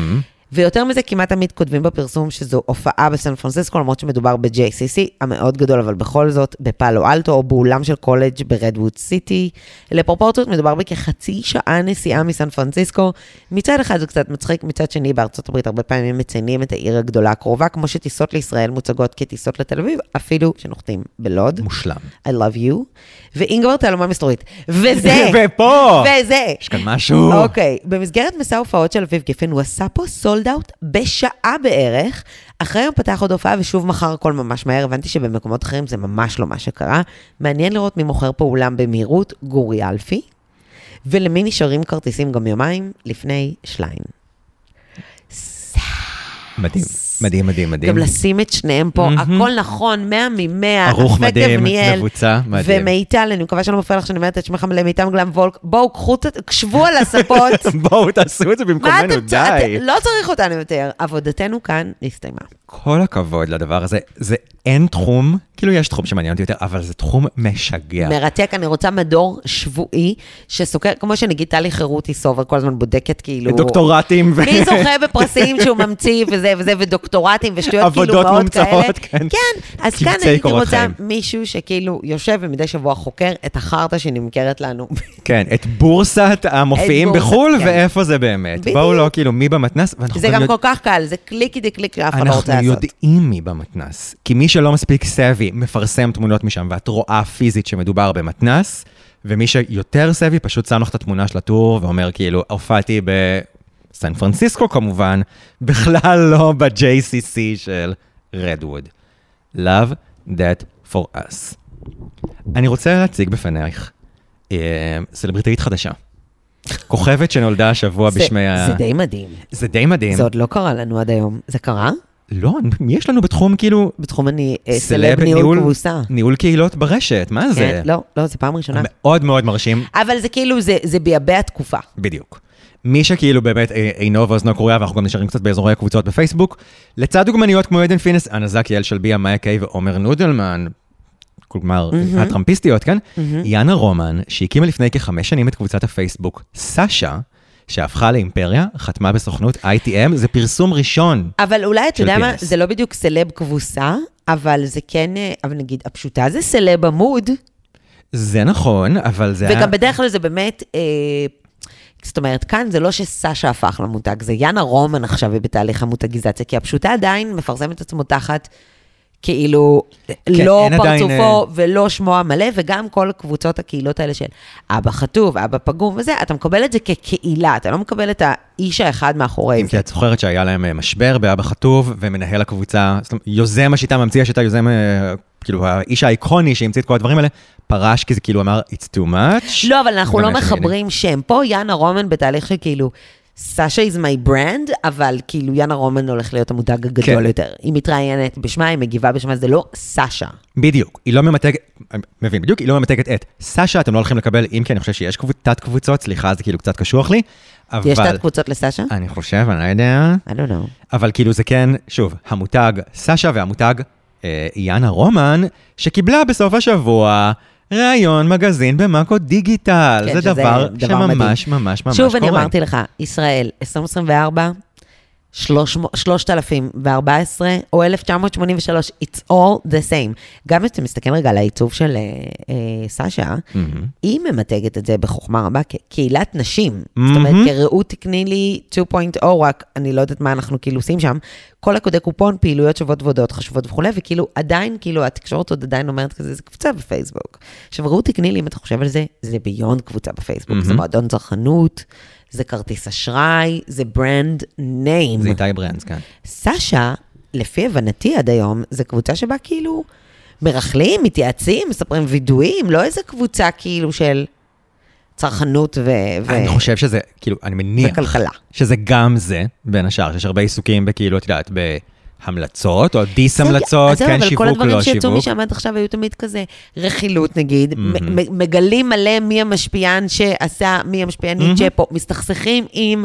ויותר מזה, כמעט תמיד כותבים בפרסום שזו הופעה בסן פרנסיסקו, למרות שמדובר ב-JCC, המאוד גדול, אבל בכל זאת, בפאלו אלטו, או באולם של קולג' ברדווד סיטי. לפרופורציות מדובר בכחצי שעה נסיעה מסן פרנסיסקו. מצד אחד זה קצת מצחיק, מצד שני בארצות הברית הרבה פעמים מציינים את העיר הגדולה הקרובה, כמו שטיסות לישראל מוצגות כטיסות לתל אביב, אפילו שנוחתים בלוד. מושלם. I love you. ואינגבר תעלומה מסתורית. וזה. ופה. וזה. יש כאן משהו. אוקיי. במסגרת מסע הופעות של אביב גפן, הוא עשה פה סולד אאוט בשעה בערך. אחרי הוא פתח עוד הופעה ושוב מחר הכל ממש מהר. הבנתי שבמקומות אחרים זה ממש לא מה שקרה. מעניין לראות מי מוכר פה אולם במהירות, גורי אלפי. ולמי נשארים כרטיסים גם יומיים לפני שליין. מדהים, מדהים, מדהים, מדהים. גם לשים את שניהם פה, הכל נכון, 100 מ-100, ערוך מדהים, מבוצע, מדהים. ומיטל, אני מקווה שלא מפריע לך שאני אומרת את שמך למיטל גלם וולק, בואו, קשבו על הספות. בואו, תעשו את זה במקומנו, די. לא צריך אותנו יותר, עבודתנו כאן הסתיימה. כל הכבוד לדבר הזה, זה אין תחום, כאילו יש תחום שמעניין אותי יותר, אבל זה תחום משגע. מרתק, אני רוצה מדור שבועי, שסוקר, כמו שנגיד טלי חירותי סובר, כל הזמן בודקת כאילו... דוקטורטים מי זוכה בפרסים שהוא ממציא וזה וזה, ודוקטורטים ושטויות כאילו מאוד כאלה. עבודות מומצאות, כן. כן, אז כאן הייתי רוצה מישהו שכאילו יושב ומדי שבוע חוקר את החרטה שנמכרת לנו. כן, את בורסת המופיעים בחול, ואיפה זה באמת. בואו לא, כאילו, מי במתנס. זה גם כל כך קל, זה קליקי די קליק, אף אחד לא רוצה לעשות. אנחנו יודעים מי במתנס, כי מי שלא מספיק סבי מפרסם תמונות משם, ואת רואה פיזית שמדובר במתנס, ומי שיותר סבי פשוט שם לך את התמונה של הטור, ואומר כאילו, הופעתי בסן פרנסיסקו כמובן, בכלל לא ב-JCC של רדווד. Love that for us. אני רוצה להציג בפנייך סלבריטאית חדשה. כוכבת שנולדה השבוע בשמי ה... זה די מדהים. זה די מדהים. זה עוד לא קרה לנו עד היום. זה קרה? לא, יש לנו בתחום כאילו... בתחום סלב ניהול קבוסה. ניהול קהילות ברשת, מה זה? לא, זה פעם ראשונה. מאוד מאוד מרשים. אבל זה כאילו, זה ביאבי התקופה. בדיוק. מי שכאילו באמת אינו ואוזנו קרויה, ואנחנו גם נשארים קצת באזורי הקבוצות בפייסבוק, לצד דוגמניות כמו עדן פינס, אנזק יעל שלביה, מאיה קיי ועומר נודלמן, כלומר, הטראמפיסטיות, כן? יאנה רומן, שהקימה לפני כ5 שנים את קבוצת הפייסבוק, סאשה, שהפכה לאימפריה, חתמה בסוכנות ITM, זה פרסום ראשון. אבל אולי, אתה יודע מה, פינס. זה לא בדיוק סלב כבוסה, אבל זה כן, אבל נגיד, הפשוטה זה סלב עמוד, זה נכון, אבל זה וגם בדרך כלל זה באמת, זאת אומרת, כאן זה לא שסאשה הפך למותג, זה יאנה רומן עכשיו בתהליך המותגיזציה, כי הפשוטה עדיין מפרסם את עצמו תחת, כאילו, לא פרצופו ולא שמו המלא, וגם כל קבוצות הקהילות האלה של אבא חטוב, אבא פגום וזה, אתה מקבל את זה כקהילה, אתה לא מקבל את האיש האחד מאחורי זה. כי את זוכרת שהיה להם משבר באבא חטוב, ומנהל הקבוצה, יוזם השיטה, ממציא השיטה, יוזם, כאילו, האיש האיקוני שהמציא את כל הדברים האלה, פרש, כי זה כאילו אמר, it's too much. לא, אבל אנחנו לא מחברים שם. פה יאנה רומן בתהליך שכאילו, סאשה is my brand, אבל כאילו יאנה רומן הולך להיות המותג הגדול יותר. היא מתראיינת בשמה, היא מגיבה בשמה, זה לא סאשה. בדיוק, היא לא ממתגת, מבין, בדיוק, היא לא ממתגת את סאשה, אתם לא הולכים לקבל, אם כי אני חושב שיש תת קבוצות, סליחה, זה כאילו קצת קשוח לי, אבל... יש תת קבוצות לסאשה? אני חושב, אני לא יודע. I don't know. אבל כאילו זה כן, שוב, המותג סאשה והמותג יאנה רומן, שקיבלה בסוף השבוע ראיון מגזין במאקו דיגיטל. זה דבר שממש ממש ממש קורה. שוב, אני אמרתי לך, ישראל, 2024, 3014 או 1983, it's all the same. גם אם אתה מסתכל רגע על העיצוב של סאשה, היא ממתגת את זה בחוכמה רבה כקהילת נשים. זאת אומרת, כראו תקני לי 2.0, רק אני לא יודעת מה אנחנו כאילו עושים שם, כל הקודי קופון, פעילויות שוות ועודות חשובות וכו', וכאילו עדיין, כאילו התקשורת עוד עדיין אומרת כזה, זה קבוצה בפייסבוק. עכשיו, ראו תקני לי, אם אתה חושב על זה, זה ביונד קבוצה בפייסבוק, זה מועדון צרכנות, זה כרטיס אשראי, זה ברנד ניים. זה איתי ברנדס, כן. סאשה, לפי הבנתי עד היום, זה קבוצה שבה כאילו מרחלים, מתייעצים, מספרים וידועים, לא איזה קבוצה כאילו של צרכנות אני חושב שזה, כאילו, אני מניח וכלכלה. שזה גם זה, בין השאר, שיש הרבה עיסוקים בכאילו, את יודעת, המלצות, או דיס המלצות, כן, שיווק, לא שיווק. כל הדברים שיצאו משם עד עכשיו היו תמיד כזה רכילות, נגיד, מגלים מלא מי המשפיען שעשה, מי המשפיענית שפה, מסתכסכים עם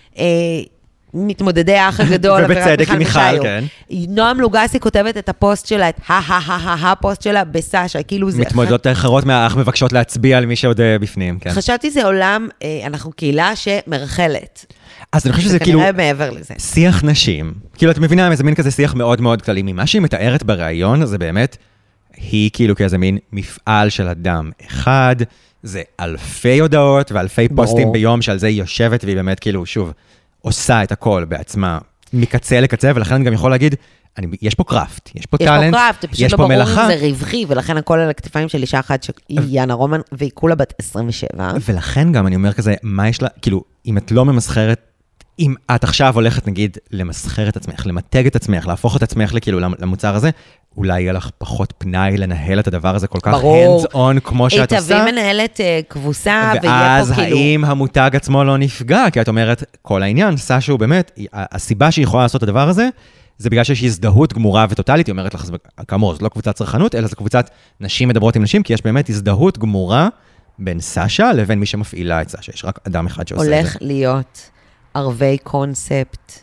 מתמודדי האח הגדול, ובצדק עם מיכל, כן. נועם לוגסי כותבת את הפוסט שלה, את הפוסט שלה בסאשה, כאילו זה... מתמודדות האחרות מהאח מבקשות להצביע על מי שעוד בפנים, כן. חשבתי זה עולם, אנחנו קהילה שמרחלת. אז אני חושב שזה כאילו... כנראה מעבר לזה. שיח נשים. כאילו, את מבינה, איזה מין כזה שיח מאוד מאוד כללי. ממה שהיא מתארת בראיון, זה באמת, היא כאילו כאיזה מין מפעל של אדם אחד, זה אלפי הודעות ואלפי פוסטים ביום שעל זה היא יושבת, והיא באמת כאילו, שוב, עושה את הכל בעצמה, מקצה לקצה, ולכן אני גם יכול להגיד, יש פה קראפט, יש פה טלנט, יש פה מלאכה. זה רווחי, ולכן הכל על הכתפיים של אישה אחת שהיא יאנה רומן, והיא כולה בת 27. ולכן גם אני אומר כזה, מה יש לה, כאילו, אם את לא ממסחרת, אם את עכשיו הולכת, נגיד, למסחר את עצמך, למתג את עצמך, להפוך את עצמך לכאילו למוצר הזה, אולי יהיה לך פחות פנאי לנהל את הדבר הזה כל כך hands on כמו שאת עושה. היא תביא מנהלת כבוסה, ויהיה פה ואז כאילו... האם המותג עצמו לא נפגע? כי את אומרת, כל העניין, סאשה הוא באמת, הסיבה שהיא יכולה לעשות את הדבר הזה, זה בגלל שיש הזדהות גמורה וטוטלית, היא אומרת לך, כאמור, זו לא קבוצת צרכנות, אלא זו קבוצת נשים מדברות עם נשים, כי יש באמת הזדהות גמורה בין סאשה לבין מי שמפעילה את סאשה. יש רק אדם אחד שעושה את זה. הולך להיות ערבי קונספט,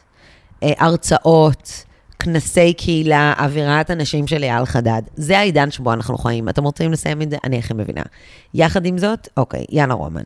הרצאות, כנסי קהילה, אווירת אנשים של אייל חדד. זה העידן שבו אנחנו חיים. אתם רוצים לסיים את זה? אני הכי מבינה. יחד עם זאת, אוקיי, יאנה רומן.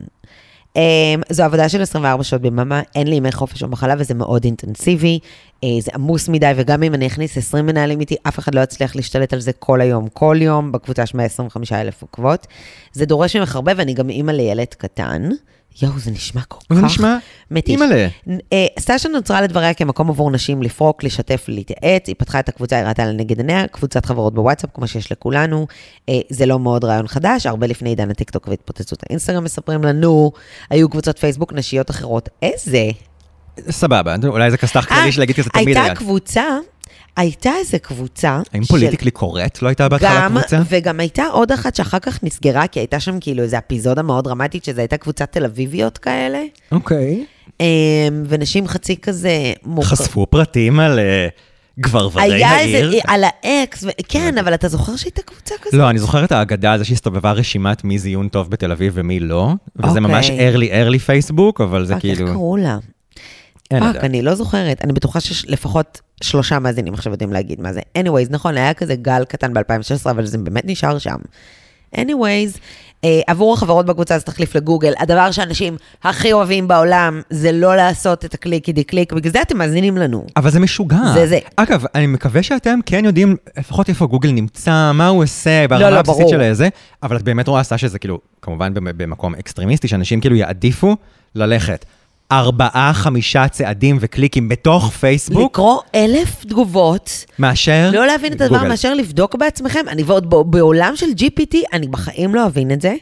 זו עבודה של 24 שעות ביממה, אין לי ימי חופש או מחלה, וזה מאוד אינטנסיבי, זה עמוס מדי, וגם אם אני אכניס 20 מנהלים איתי, אף אחד לא יצליח להשתלט על זה כל יום, בקבוצה של 125,000 עוקבות. זה דורש ממך הרבה, ואני גם אימא לילד קטן. יואו, זה נשמע כל כך... זה נשמע אימא'לה. סאשה נוצרה לדבריה כמקום עבור נשים לפרוק, לשתף, להתייעץ, היא פתחה את הקבוצה, היא ראתה לנגד עיניה, קבוצת חברות בוואטסאפ, כמו שיש לכולנו, זה לא מאוד רעיון חדש, הרבה לפני עידן הטיקטוק והתפוצצות האינסטגרם מספרים לנו, היו קבוצות פייסבוק נשיות אחרות, איזה? סבבה, אולי זה כסתח כללי של להגיד כזה תמיד היה. הייתה איזו קבוצה... האם פוליטיקלי קורקט לא הייתה בהתחלה קבוצה? וגם הייתה עוד אחת שאחר כך נסגרה, כי הייתה שם כאילו איזו אפיזודה מאוד דרמטית, שזו הייתה קבוצת תל אביביות כאלה. אוקיי. ונשים חצי כזה... חשפו פרטים על גברברי היה העיר. איזה, על האקס, כן, אבל אתה זוכר שהייתה קבוצה כזאת? לא, אני זוכר את האגדה הזו שהסתובבה רשימת מי זיון טוב בתל אביב ומי לא, וזה ממש early פייסבוק, אבל זה כאילו... איך קראו לה? פאק, אני לא זוכרת, אני בטוחה שלפחות 3 מאזינים עכשיו יודעים להגיד מה זה. anyways, נכון, היה כזה גל קטן ב-2016, אבל זה באמת נשאר שם. anyways, עבור החברות בקבוצה זה תחליף לגוגל, הדבר שאנשים הכי אוהבים בעולם, זה לא לעשות את הקליק קליק, בגלל זה אתם מאזינים לנו. אבל זה משוגע. זה. אגב, אני מקווה שאתם כן יודעים, לפחות איפה גוגל נמצא, מה הוא עושה, ברמה הבסיסית של זה, אבל את באמת רואה שזה כאילו, כמובן במקום אקסטרימיסטי, שאנשים כאילו יעדיפו ללכת 4-5 צעדים וקליקים בתוך פייסבוק. לקרוא 1000 תגובות. מאשר לא להבין את הדבר, מאשר לבדוק בעצמכם. אני ועוד בעולם של GPT, אני בחיים לא אבין את זה.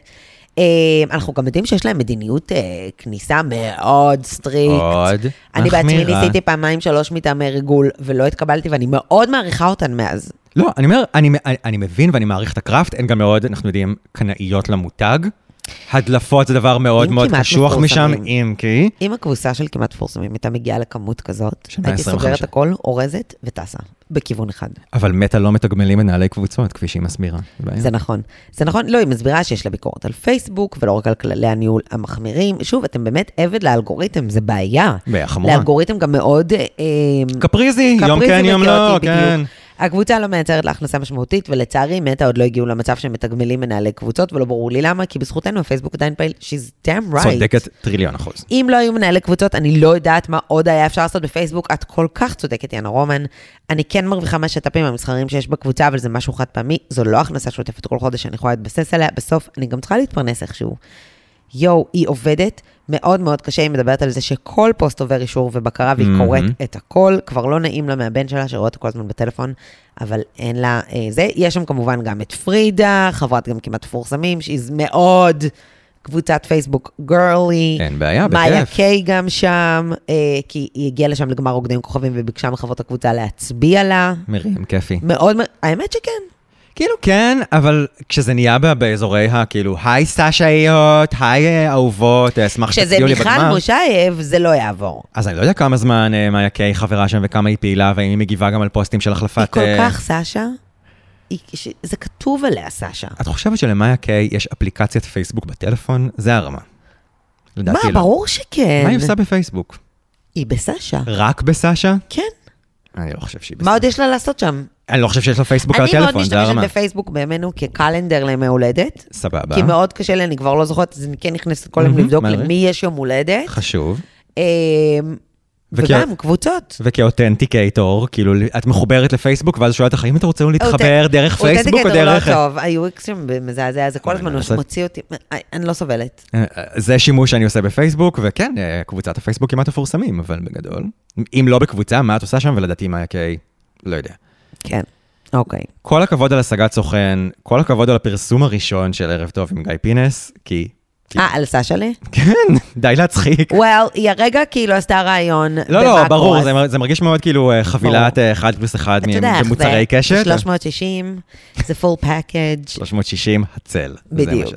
אנחנו גם יודעים שיש להם מדיניות כניסה מאוד סטריקט. מאוד אני בעצמי מחמירה. ניסיתי 2-3 מטעמי ריגול, ולא התקבלתי, ואני מאוד מעריכה אותן מאז. לא, אני אומר, אני מבין ואני מעריך את הקראפט, הן גם מאוד, אנחנו יודעים, קנאיות למותג. הדלפות זה דבר מאוד מאוד קשוח משם, אם כי... אם הכבוסה של כמעט מפורסמים הייתה מגיעה לכמות כזאת, של הייתי 125. סוגרת הכל, אורזת וטסה, בכיוון אחד. אבל מטא לא מתגמלים מנהלי קבוצות, כפי שהיא מסבירה. זה נכון. זה נכון, לא, היא מסבירה שיש לה ביקורת על פייסבוק, ולא רק על כללי הניהול המחמירים. שוב, אתם באמת עבד לאלגוריתם, זה בעיה. חמורה. לאלגוריתם גם מאוד... קפריזי, יום כן, יום לא, כן. הקבוצה לא מייצרת להכנסה משמעותית, ולצערי, מטא עוד לא הגיעו למצב שהם מתגמלים מנהלי קבוצות, ולא ברור לי למה, כי בזכותנו הפייסבוק עדיין פעיל, she's damn right. צודקת 1,000,000,000%. אם לא היו מנהלי קבוצות, אני לא יודעת מה עוד היה אפשר לעשות בפייסבוק, את כל כך צודקת, יאנה רומן. אני כן מרוויחה מהשת"פים המסחריים שיש בקבוצה, אבל זה משהו חד פעמי, זו לא הכנסה שוטפת כל חודש, אני יכולה להתבסס עליה, בסוף אני גם צריכה להתפרנס איכשהו. היא עובדת מאוד מאוד קשה, היא מדברת על זה שכל פוסט עובר אישור ובקרה, והיא קוראת את הכל, כבר לא נעים לה מהבן שלה, שרואה את כל הזמן בטלפון, אבל אין לה זה. יש שם כמובן גם את פרידה, חברת גם כמעט מפורסמים, שהיא מאוד קבוצת פייסבוק גרלי. אין בעיה, בכיף. מאיה קיי גם שם, כי היא הגיעה לשם לגמר רוקדים כוכבים, וביקשה מחברות הקבוצה להצביע לה. מרים, כיפי. מאוד, האמת שכן. כאילו כן, אבל כשזה נהיה באזורי כאילו, היי סשאיות, היי אהובות, אשמח שתצביעו לי בגמר. כשזה מיכל מושייב, זה לא יעבור. אז אני לא יודע כמה זמן מאיה קיי חברה שם וכמה היא פעילה, והאם היא מגיבה גם על פוסטים של החלפת... היא כל כך סשה, זה כתוב עליה סשה. את חושבת שלמאיה קיי יש אפליקציית פייסבוק בטלפון? זה הרמה. מה, ברור שכן. מה היא עושה בפייסבוק? היא בסשה. רק בסשה? כן. אני לא חושב שהיא בסשה. מה עוד יש לה לעשות שם? אני לא חושב שיש לה פייסבוק על הטלפון, זה הרמה. אני מאוד משתמשת בפייסבוק בימינו כקלנדר לימי הולדת. סבבה. כי מאוד קשה לי, אני כבר לא זוכרת, אז אני כן נכנסת כל יום לבדוק למי יש יום הולדת. חשוב. וגם קבוצות. וכאותנטיקייטור, כאילו, את מחוברת לפייסבוק, ואז שואלת לך, אם אתה רוצה להתחבר דרך פייסבוק או דרך... אותנטיקייטור לא טוב, ה-UX שם מזעזע, זה כל הזמן מוציא אותי, אני לא סובלת. זה שימוש שאני עושה בפייסבוק, וכן, קבוצת הפייסבוק כמעט מפורסמים, אבל בגדול. אם לא בקבוצה, מה את עושה שם, ולדעתי מה יקי, לא יודע. כן, אוקיי. כל הכבוד על השגת סוכן, כל הכבוד על הפרסום הראשון של ערב טוב עם גיא פינס, כי... על סשלי? כן, די להצחיק. היא הרגע כאילו עשתה רעיון. לא, ברור, זה מרגיש מאוד כאילו חבילת 1+1 ממוצרי קשת. 360, זה full package. 360, הצל. בדיוק.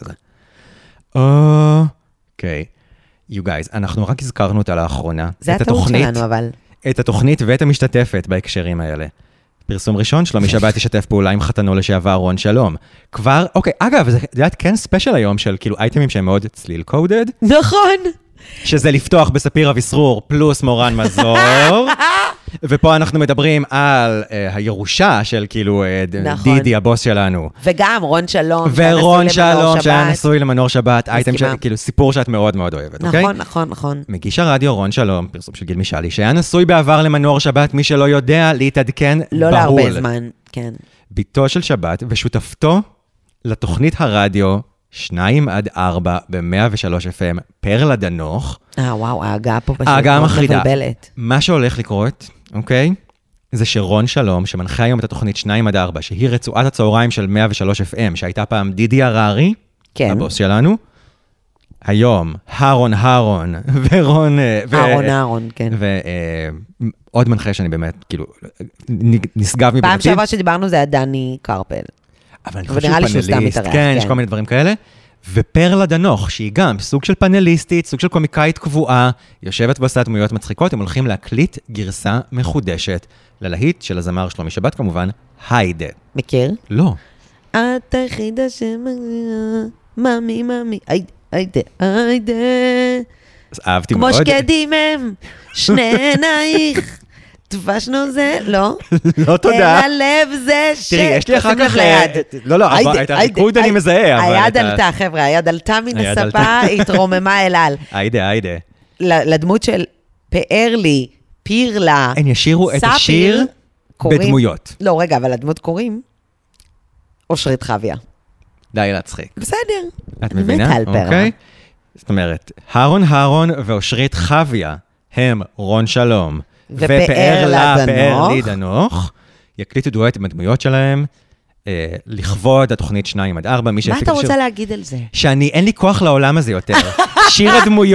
אוקיי. You guys, אנחנו רק הזכרנו אותה לאחרונה. זה הטעות שלנו, אבל. את התוכנית ואת המשתתפת בהקשרים האלה. פרסום ראשון, שלומי שבת ישתף פעולה עם חתנו לשעבר רון שלום. כבר, אוקיי, אגב, זה יודעת כן ספיישל היום של כאילו אייטמים שהם מאוד צליל קודד. נכון. שזה לפתוח בספיר אביסרור פלוס מורן מזור. ופה אנחנו מדברים על הירושה של כאילו דידי, הבוס שלנו. וגם רון שלום. ורון שלום, שהיה נשוי למנור שבת. אייטם כאילו סיפור שאת מאוד מאוד אוהבת, אוקיי? נכון, נכון, נכון. מגיש הרדיו רון שלום, פרסום של גיל משלי, שהיה נשוי בעבר למנור שבת, מי שלא יודע, להתעדכן בהול. לא להרבה זמן, כן. ביתו של שבת ושותפתו לתוכנית הרדיו 2-4 ב-103 FM, פרלה דנוך. וואו, ההגעה פה פשוט ההגעה מאוד מחרידה. מבלבלת. מה שהולך לקרות, אוקיי? זה שרון שלום, שמנחה היום את התוכנית 2-4, שהיא רצועת הצהריים של 103 FM, שהייתה פעם דידי הררי, כן. הבוס שלנו, היום, הרון, ורון... הרון, כן. ועוד מנחה שאני באמת, כאילו, נשגב מבתקציב. פעם שעבר שדיברנו זה היה דני קרפל. אבל אני חושב שהוא פנליסט, כן, יש כל מיני דברים כאלה. ופרלה דנוך, שהיא גם סוג של פאנליסטית, סוג של קומיקאית קבועה, יושבת ועושה דמויות מצחיקות, הם הולכים להקליט גרסה מחודשת, ללהיט של הזמר שלומי שבת כמובן, היידה. מכיר? לא. את היחידה שמגנירה, ממי, היידה, היידה. אז אהבתי כמו מאוד. שקדים הם, שני עינייך. דבשנו זה, לא? לא תודה. אל הלב זה ש... תראי, יש לי אחר עושים כך... לב ליד. לא, את הריקוד אני מזהה, אבל... היד עלתה, חבר'ה, היד עלתה מן היד הספה, התרוממה אל על. היידה. לדמות של פארלי, פירלה, הם ישירו את השיר בדמויות. לא, רגע, אבל הדמות קוראים אושרית חוויה. די להצחיק. בסדר. את מבינה? מתה על פרלה. אוקיי. זאת אומרת, הרון ואושרית חוויה הם רון שלום. ופארלי דנוך. יקליטו דואט עם הדמויות שלהם, לכבוד התוכנית 2-4. מה אתה רוצה להגיד על זה? אין לי כוח לעולם הזה יותר. שיר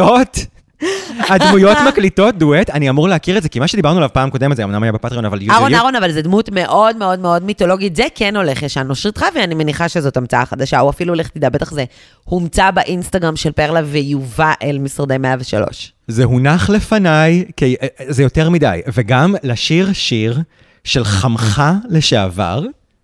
הדמויות מקליטות דואט, אני אמור להכיר את זה, כי מה שדיברנו עליו פעם קודמת, זה אמנם היה בפטריון, אבל... אהרון, אבל זה דמות מאוד מאוד מאוד מיתולוגית, זה כן הולך ישן. אושרית חוויה, אני מניחה שזאת המצאה חדשה, או אפילו לך תדע, בטח זה הומצא באינסטגרם של פרלה ויובא אל משרדי 103. זה הונח לפניי, כי זה יותר מדי, וגם לשיר שיר של חמך לשעבר,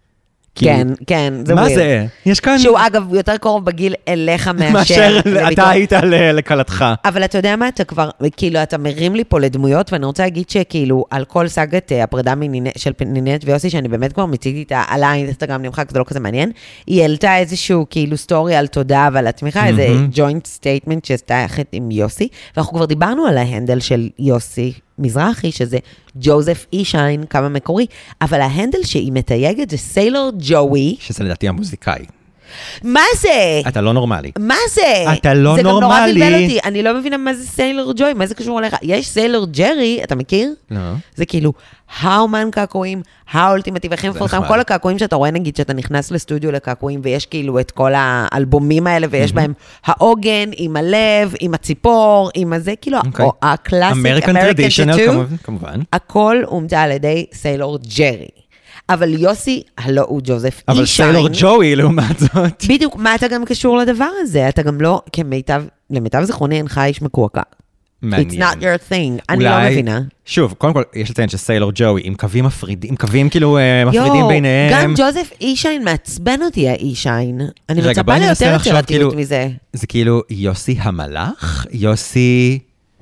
כן, זה מה זה? יש כאן... שהוא אגב יותר קרוב בגיל אליך מאשר אתה היית לקלתך. אבל אתה יודע מה, אתה כבר, כאילו, אתה מרים לי פה לדמויות, ואני רוצה להגיד שכאילו, על כל סגת הפרידה של נינת ויוסי, שאני באמת כבר מציגתי איתה על האינסטגרם נמחק, זה לא כזה מעניין, היא העלתה איזשהו כאילו סטורי על תודה ועל התמיכה, איזה joint statement שעשתה יחד עם יוסי, ואנחנו כבר דיברנו על ההנדל של יוסי מזרחי, שזה ג'וזף אישיין, כמה מקורי, אבל ההנדל שהיא מתייגת זה סיילור ג'וי. שזה לדעתי המוזיקאי. מה זה? אתה לא נורמלי. מה זה? אתה לא זה נורמלי. גם נורא בלבל אותי, אני לא מבינה מה זה סיילור ג'וי, מה זה קשור אליך? יש סיילור ג'רי, אתה מכיר? לא. זה כאילו, האומן קעקועים, האולטימטיב, הכי מפורסם, כל הקעקועים שאתה רואה, נגיד, שאתה נכנס לסטודיו לקעקועים, ויש כאילו את כל האלבומים האלה, ויש בהם העוגן, עם הלב, עם הציפור, עם הזה, כאילו, הקלאסיק, American Traditional, כמובן. הכל הומצא על ידי סיילור ג'רי. אבל יוסי, הלא הוא ג'וזף אישיין. אבל סיילור ג'וי, לעומת זאת. בדיוק, מה אתה גם קשור לדבר הזה? אתה גם לא, למיטב זיכרוני, אינך איש מקועקע. מעניין. It's not your thing. אני לא מבינה. שוב, קודם כל, יש לציין שסיילור ג'וי, עם קווים מפרידים, עם קווים כאילו מפרידים ביניהם. גם ג'וזף אישיין מעצבן אותי, האישיין. אני מצפה ליותר יצירתיות מזה. זה כאילו יוסי המלאך? יוסי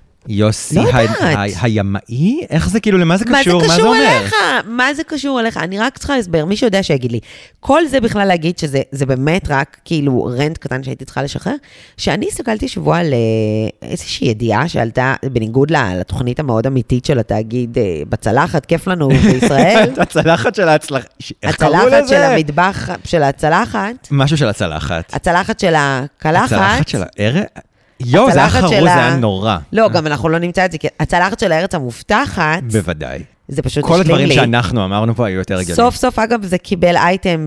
הימאי? איך זה כאילו, למה זה קשור? מה זה אומר? אליך? מה זה קשור אליך? אני רק צריכה להסבר, מי שיודע שיגיד לי. כל זה בכלל להגיד שזה באמת רק כאילו רנט קטן שהייתי צריכה לשחרר, שאני הסתכלתי שבוע על איזושהי ידיעה שעלתה בניגוד לתוכנית המאוד אמיתית של התאגיד בצלחת, כיף לנו בישראל. הצלחת של ההצלחה. הצלחת של המטבח של הצלחת. משהו של הצלחת. הצלחת של הקלחת. הצלחת של הערב. זה החרוז, זה היה נורא. לא, גם אנחנו לא נמצא את זה, כי הצלחת של הארץ המובטחת, בוודאי. זה פשוט כל הדברים שאנחנו אמרנו פה היו יותר גדולים. סוף סוף, אגב, זה קיבל אייטם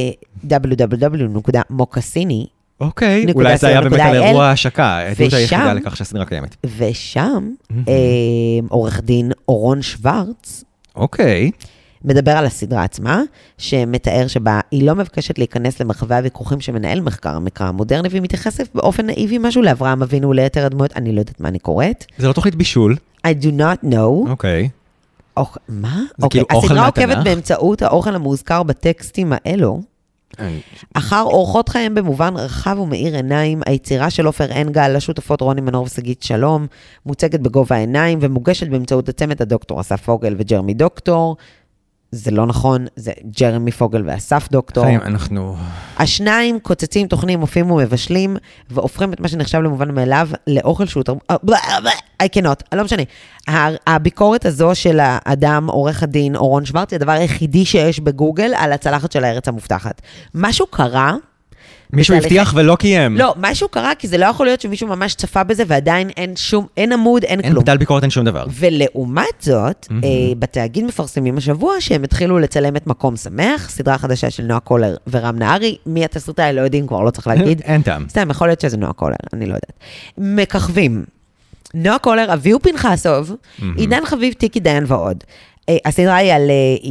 ב-www.mocasini. אוקיי, אולי זה היה באמת על אירוע השקה, עדות היחידה לכך שהסדרה קיימת. ושם, עורך דין אורון שוורץ, אוקיי. מדבר על הסדרה עצמה, שמתאר שבה היא לא מבקשת להיכנס למרחבי הוויכוחים שמנהל מחקר המקרא המודרני, והיא מתייחסת באופן נאיבי משהו לאברהם אבינו וליתר הדמויות, אני לא יודעת מה אני קוראת. זה לא תוכנית בישול. I do not know. אוקיי. מה? זה כאילו אוכל הסדרה מהתנ"ך? עוקבת באמצעות האוכל המוזכר בטקסטים האלו, אחר אורחות חיים במובן רחב ומאיר עיניים, היצירה של עופר אנגל, לשותפות רוני מנור ושגית שלום, מוצגת בגובה העיניים ומוגשת באמצעות הצמד הדוקטור אסף פוגל וג'רמי דוקטור. זה לא נכון, זה ג'רמי פוגל ואסף דוקטור. חיים, אנחנו... השניים קוצצים, תוכנים, מופיעים ומבשלים, והופכים את מה שנחשב למובן מאליו לאוכל שהוא I cannot, לא משנה. הביקורת הזו של האדם, עורך הדין, אורון שוורץ, הדבר היחידי שיש בגוגל על הצלחת של הארץ המובטחת. משהו קרה... מישהו הבטיח ולא קיים. לא, משהו קרה, כי זה לא יכול להיות שמישהו ממש צפה בזה, ועדיין אין עמוד, אין כלום. אין בדל ביקורת, אין שום דבר. ולעומת זאת, בתאגיד מפרסמים השבוע, שהם התחילו לצלם את מקום שמח, סדרה חדשה של נועה קולר ורם נהרי, מי התסריטאי, לא יודעים כבר, לא צריך להגיד. אין טעם. סתם, יכול להיות שזה נועה קולר, אני לא יודעת. מככבים. נועה קולר, אביהו פנחסוב, עידן חביב, טיקי דיין ועוד. הסדרה היא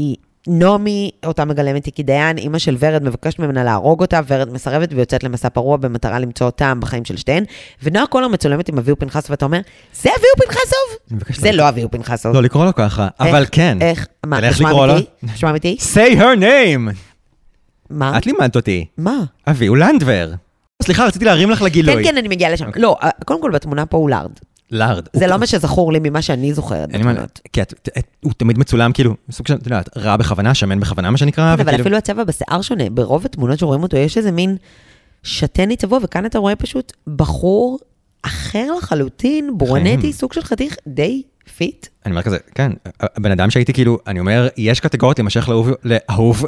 נעמי, אותה מגלמת איקי דיין, אמא של ורד מבקשת ממנה להרוג אותה, ורד מסרבת ויוצאת למסע פרוע במטרה למצוא אותם בחיים של שתיהן, ונועה קולר מצולמת עם אביהו פנחסוב, ואתה אומר, זה אביהו פנחסוב? זה לא אביהו פנחסוב. לא לקרוא לו ככה, אבל כן. איך? מה, איך לקרוא לו? נשמע אמיתי? Say her name! מה? את לימדת אותי. מה? אביהו לנדבר. סליחה, רציתי להרים לך לגילוי. כן, כן, אני מגיעה לשם. לא, קודם כל בתמונה פה הוא לארד. לארד. זה לא מה שזכור לי ממה שאני זוכרת בתמונות. כי הוא תמיד מצולם כאילו, סוג של, אתה יודע, רע בכוונה, שמן בכוונה, מה שנקרא. אבל אפילו הצבע בשיער שונה. ברוב התמונות שרואים אותו, יש איזה מין שתני צבוע, וכאן אתה רואה פשוט בחור אחר לחלוטין, ברונטי, סוג של חתיך די פיט. אני אומר כזה, כן, הבן אדם שהייתי כאילו, אני אומר, יש קטגוריות להימשך לאהוב,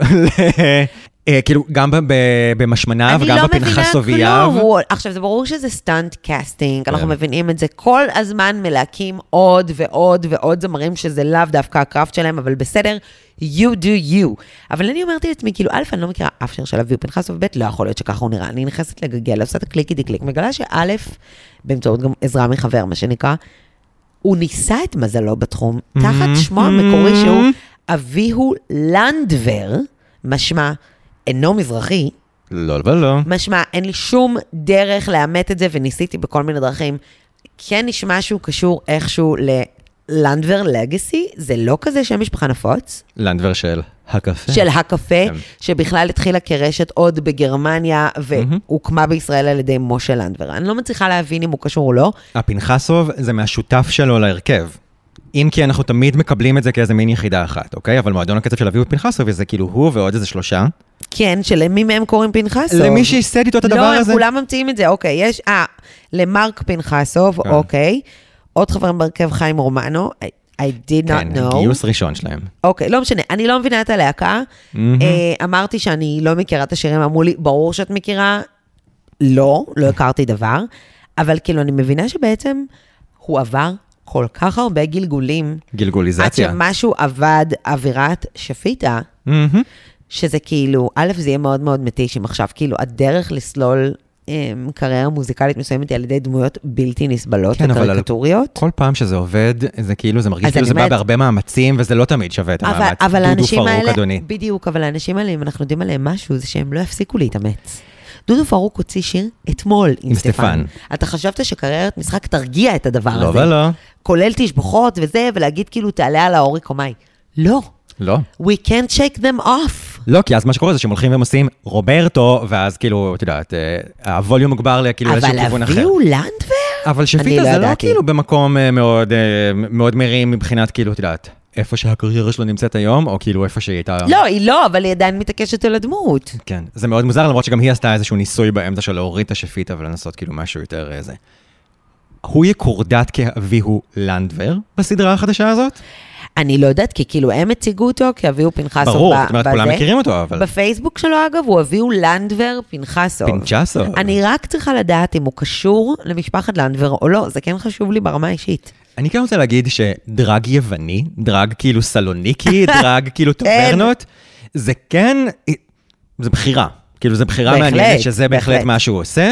כאילו גם במשמנה וגם בפנחסוביה. אני לא מבינה כלום. עכשיו זה ברור שזה סטנט קאסטינג, אנחנו מבינים את זה כל הזמן מלהקים עוד ועוד ועוד זמרים שזה לאו דווקא הקראפט שלהם, אבל בסדר, you do you. אבל אני אמרתי לעצמי, כאילו, א', אני לא מכירה אף שיר של אביהו פנחסוב, ב', לא יכול להיות שככה הוא נראה. אני נכנסת לגגל, עושה את הקליקי די קליק, מגלה שא', באמצעות גם עזרה מחבר, מה שנקרא, הוא ניסה את מזלו בתחום, תחת שמו המקורי שהוא אביהו לנדבר, משמע אינו מזרחי. לא, ולא. משמע, אין לי שום דרך לאמת את זה, וניסיתי בכל מיני דרכים. כן נשמע שהוא קשור איכשהו ללנדבר לגאסי, זה לא כזה שם משפחה נפוץ. לנדבר של הקפה. של הקפה, שבכלל התחילה כרשת עוד בגרמניה, והוקמה בישראל על ידי משה לנדבר. אני לא מצליחה להבין אם הוא קשור או לא. הפנחסוב זה מהשותף שלו להרכב. אם כי אנחנו תמיד מקבלים את זה כאיזה מין יחידה אחת, אוקיי? אבל מועדון הקצב של אביהו פנחסוב, זה כאילו הוא ועוד איזה 3. כן, שלמי מהם קוראים פנחסוב? למי שיסד איתו את הדבר הזה. לא, הם כולם ממציאים את זה, אוקיי. יש, למרק פנחסוב, אוקיי. עוד חברים בהרכב חיים רומנו, I did not know. כן, גיוס ראשון שלהם. אוקיי, לא משנה, אני לא מבינה את הלהקה. אמרתי שאני לא מכירה את השירים, אמרו לי, ברור שאת מכירה. לא הכרתי דבר. אבל כאילו, אני מבינה שבעצם הוא עבר כל כך הרבה גלגולים. גלגוליזציה. עד שמשהו עבד אווירת שפיטה, שזה כאילו, א', זה יהיה מאוד מאוד מתיש אם עכשיו, כאילו, הדרך לסלול קריירה מוזיקלית מסוימת על ידי דמויות בלתי נסבלות וקריקטוריות. כל פעם שזה עובד, זה כאילו, זה מרגיש כאילו זה בא בהרבה מאמצים, וזה לא תמיד שווה את המאמץ. אבל האנשים האלה, בדיוק, אבל האנשים האלה, אם אנחנו יודעים עליהם משהו, זה שהם לא יפסיקו להתאמץ. דודו פרוק הוציא שיר אתמול עם סטפן. אתה חשבת שקריירת משחק תרגיע את הדבר הזה. לא ולא. כולל תשבחות וזה, ולהגיד כאילו תעלה על האורי קומאי. לא. לא. We can't shake them off. לא, כי אז מה שקורה זה שהם הולכים והם עושים רוברטו, ואז כאילו, אתה יודעת, הווליום מוגבר כאילו לאיזשהו כיוון אחר. אבל אביהו לנדבר? אבל שפיטה זה לא כאילו במקום מאוד מרים מבחינת כאילו, אתה יודעת, איפה שהקריירה שלו נמצאת היום, או כאילו איפה שהיא הייתה... לא, היא לא, אבל היא עדיין מתעקשת על הדמות. כן, זה מאוד מוזר, למרות שגם היא עשתה איזשהו ניסוי באמצע של להוריד את השפיטה, ולנסות כאילו משהו יותר זה. הוא יקורדט כאביהו לנדבר בסדרה החדשה הזאת? אני לא יודעת, כי כאילו הם הציגו אותו כאביהו פנחסוב. ברור, זאת אומרת, כולם מכירים אותו, אבל... בפייסבוק שלו, אגב, הוא אביהו לנדבר פנחסוב. פנצ'סוב. אני רק צריכה לדעת אם הוא קשור למשפחת לנדבר או לא, זה כן חשוב לי ברמה האישית. אני כן רוצה להגיד שדרג יווני, דרג כאילו סלוניקי, דרג כאילו טברנות, זה כן, זה בחירה. כאילו זה בחירה מעניינת, שזה בהחלט מה שהוא עושה.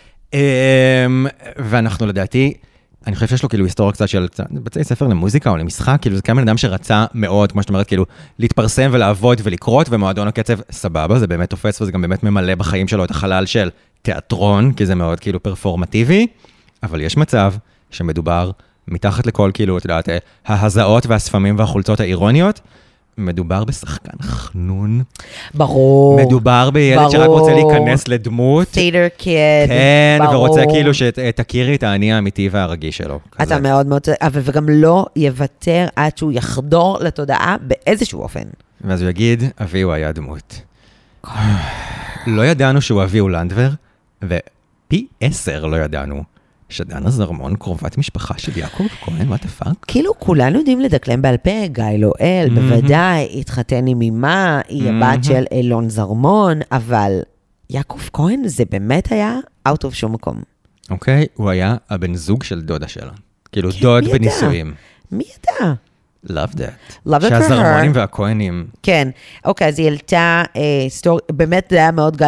ואנחנו לדעתי... אני חושב שיש לו כאילו היסטוריה קצת של בתי ספר למוזיקה או למשחק, כאילו זה כאן בן אדם שרצה מאוד, כמו שאת אומרת, כאילו להתפרסם ולעבוד ולקרות, ומועדון הקצב סבבה, זה באמת תופס וזה גם באמת ממלא בחיים שלו את החלל של תיאטרון, כי זה מאוד כאילו פרפורמטיבי, אבל יש מצב שמדובר מתחת לכל כאילו, את יודעת, ההזעות והספמים והחולצות האירוניות, מדובר בשחקן חנון. ברור. מדובר בילד שרק רוצה להיכנס לדמות. תיאטר קיד. כן, ורוצה כאילו שתכירי את העני האמיתי והרגיש שלו. אתה מאוד מאוד, אבל וגם לא יוותר עד שהוא יחדור לתודעה באיזשהו אופן. ואז הוא יגיד, אביהו היה דמות. לא ידענו שהוא אביהו לנדבר, ופי 10 לא ידענו. שדנה זרמון, קרובת משפחה של יעקב כהן, what the fuck? כאילו כולנו יודעים לדקלם בעל פה, גיא לואל, בוודאי, התחתן עם אמה, היא הבת של אילון זרמון, אבל יעקב כהן זה באמת היה out of שום מקום. אוקיי, הוא היה הבן זוג של דודה שלה. כאילו דוד בנישואים. מי ידע? Love that. Love it for her. שהזרמונים והכהנים. כן, אוקיי, אז היא העלתה סטורי, באמת זה היה מאוד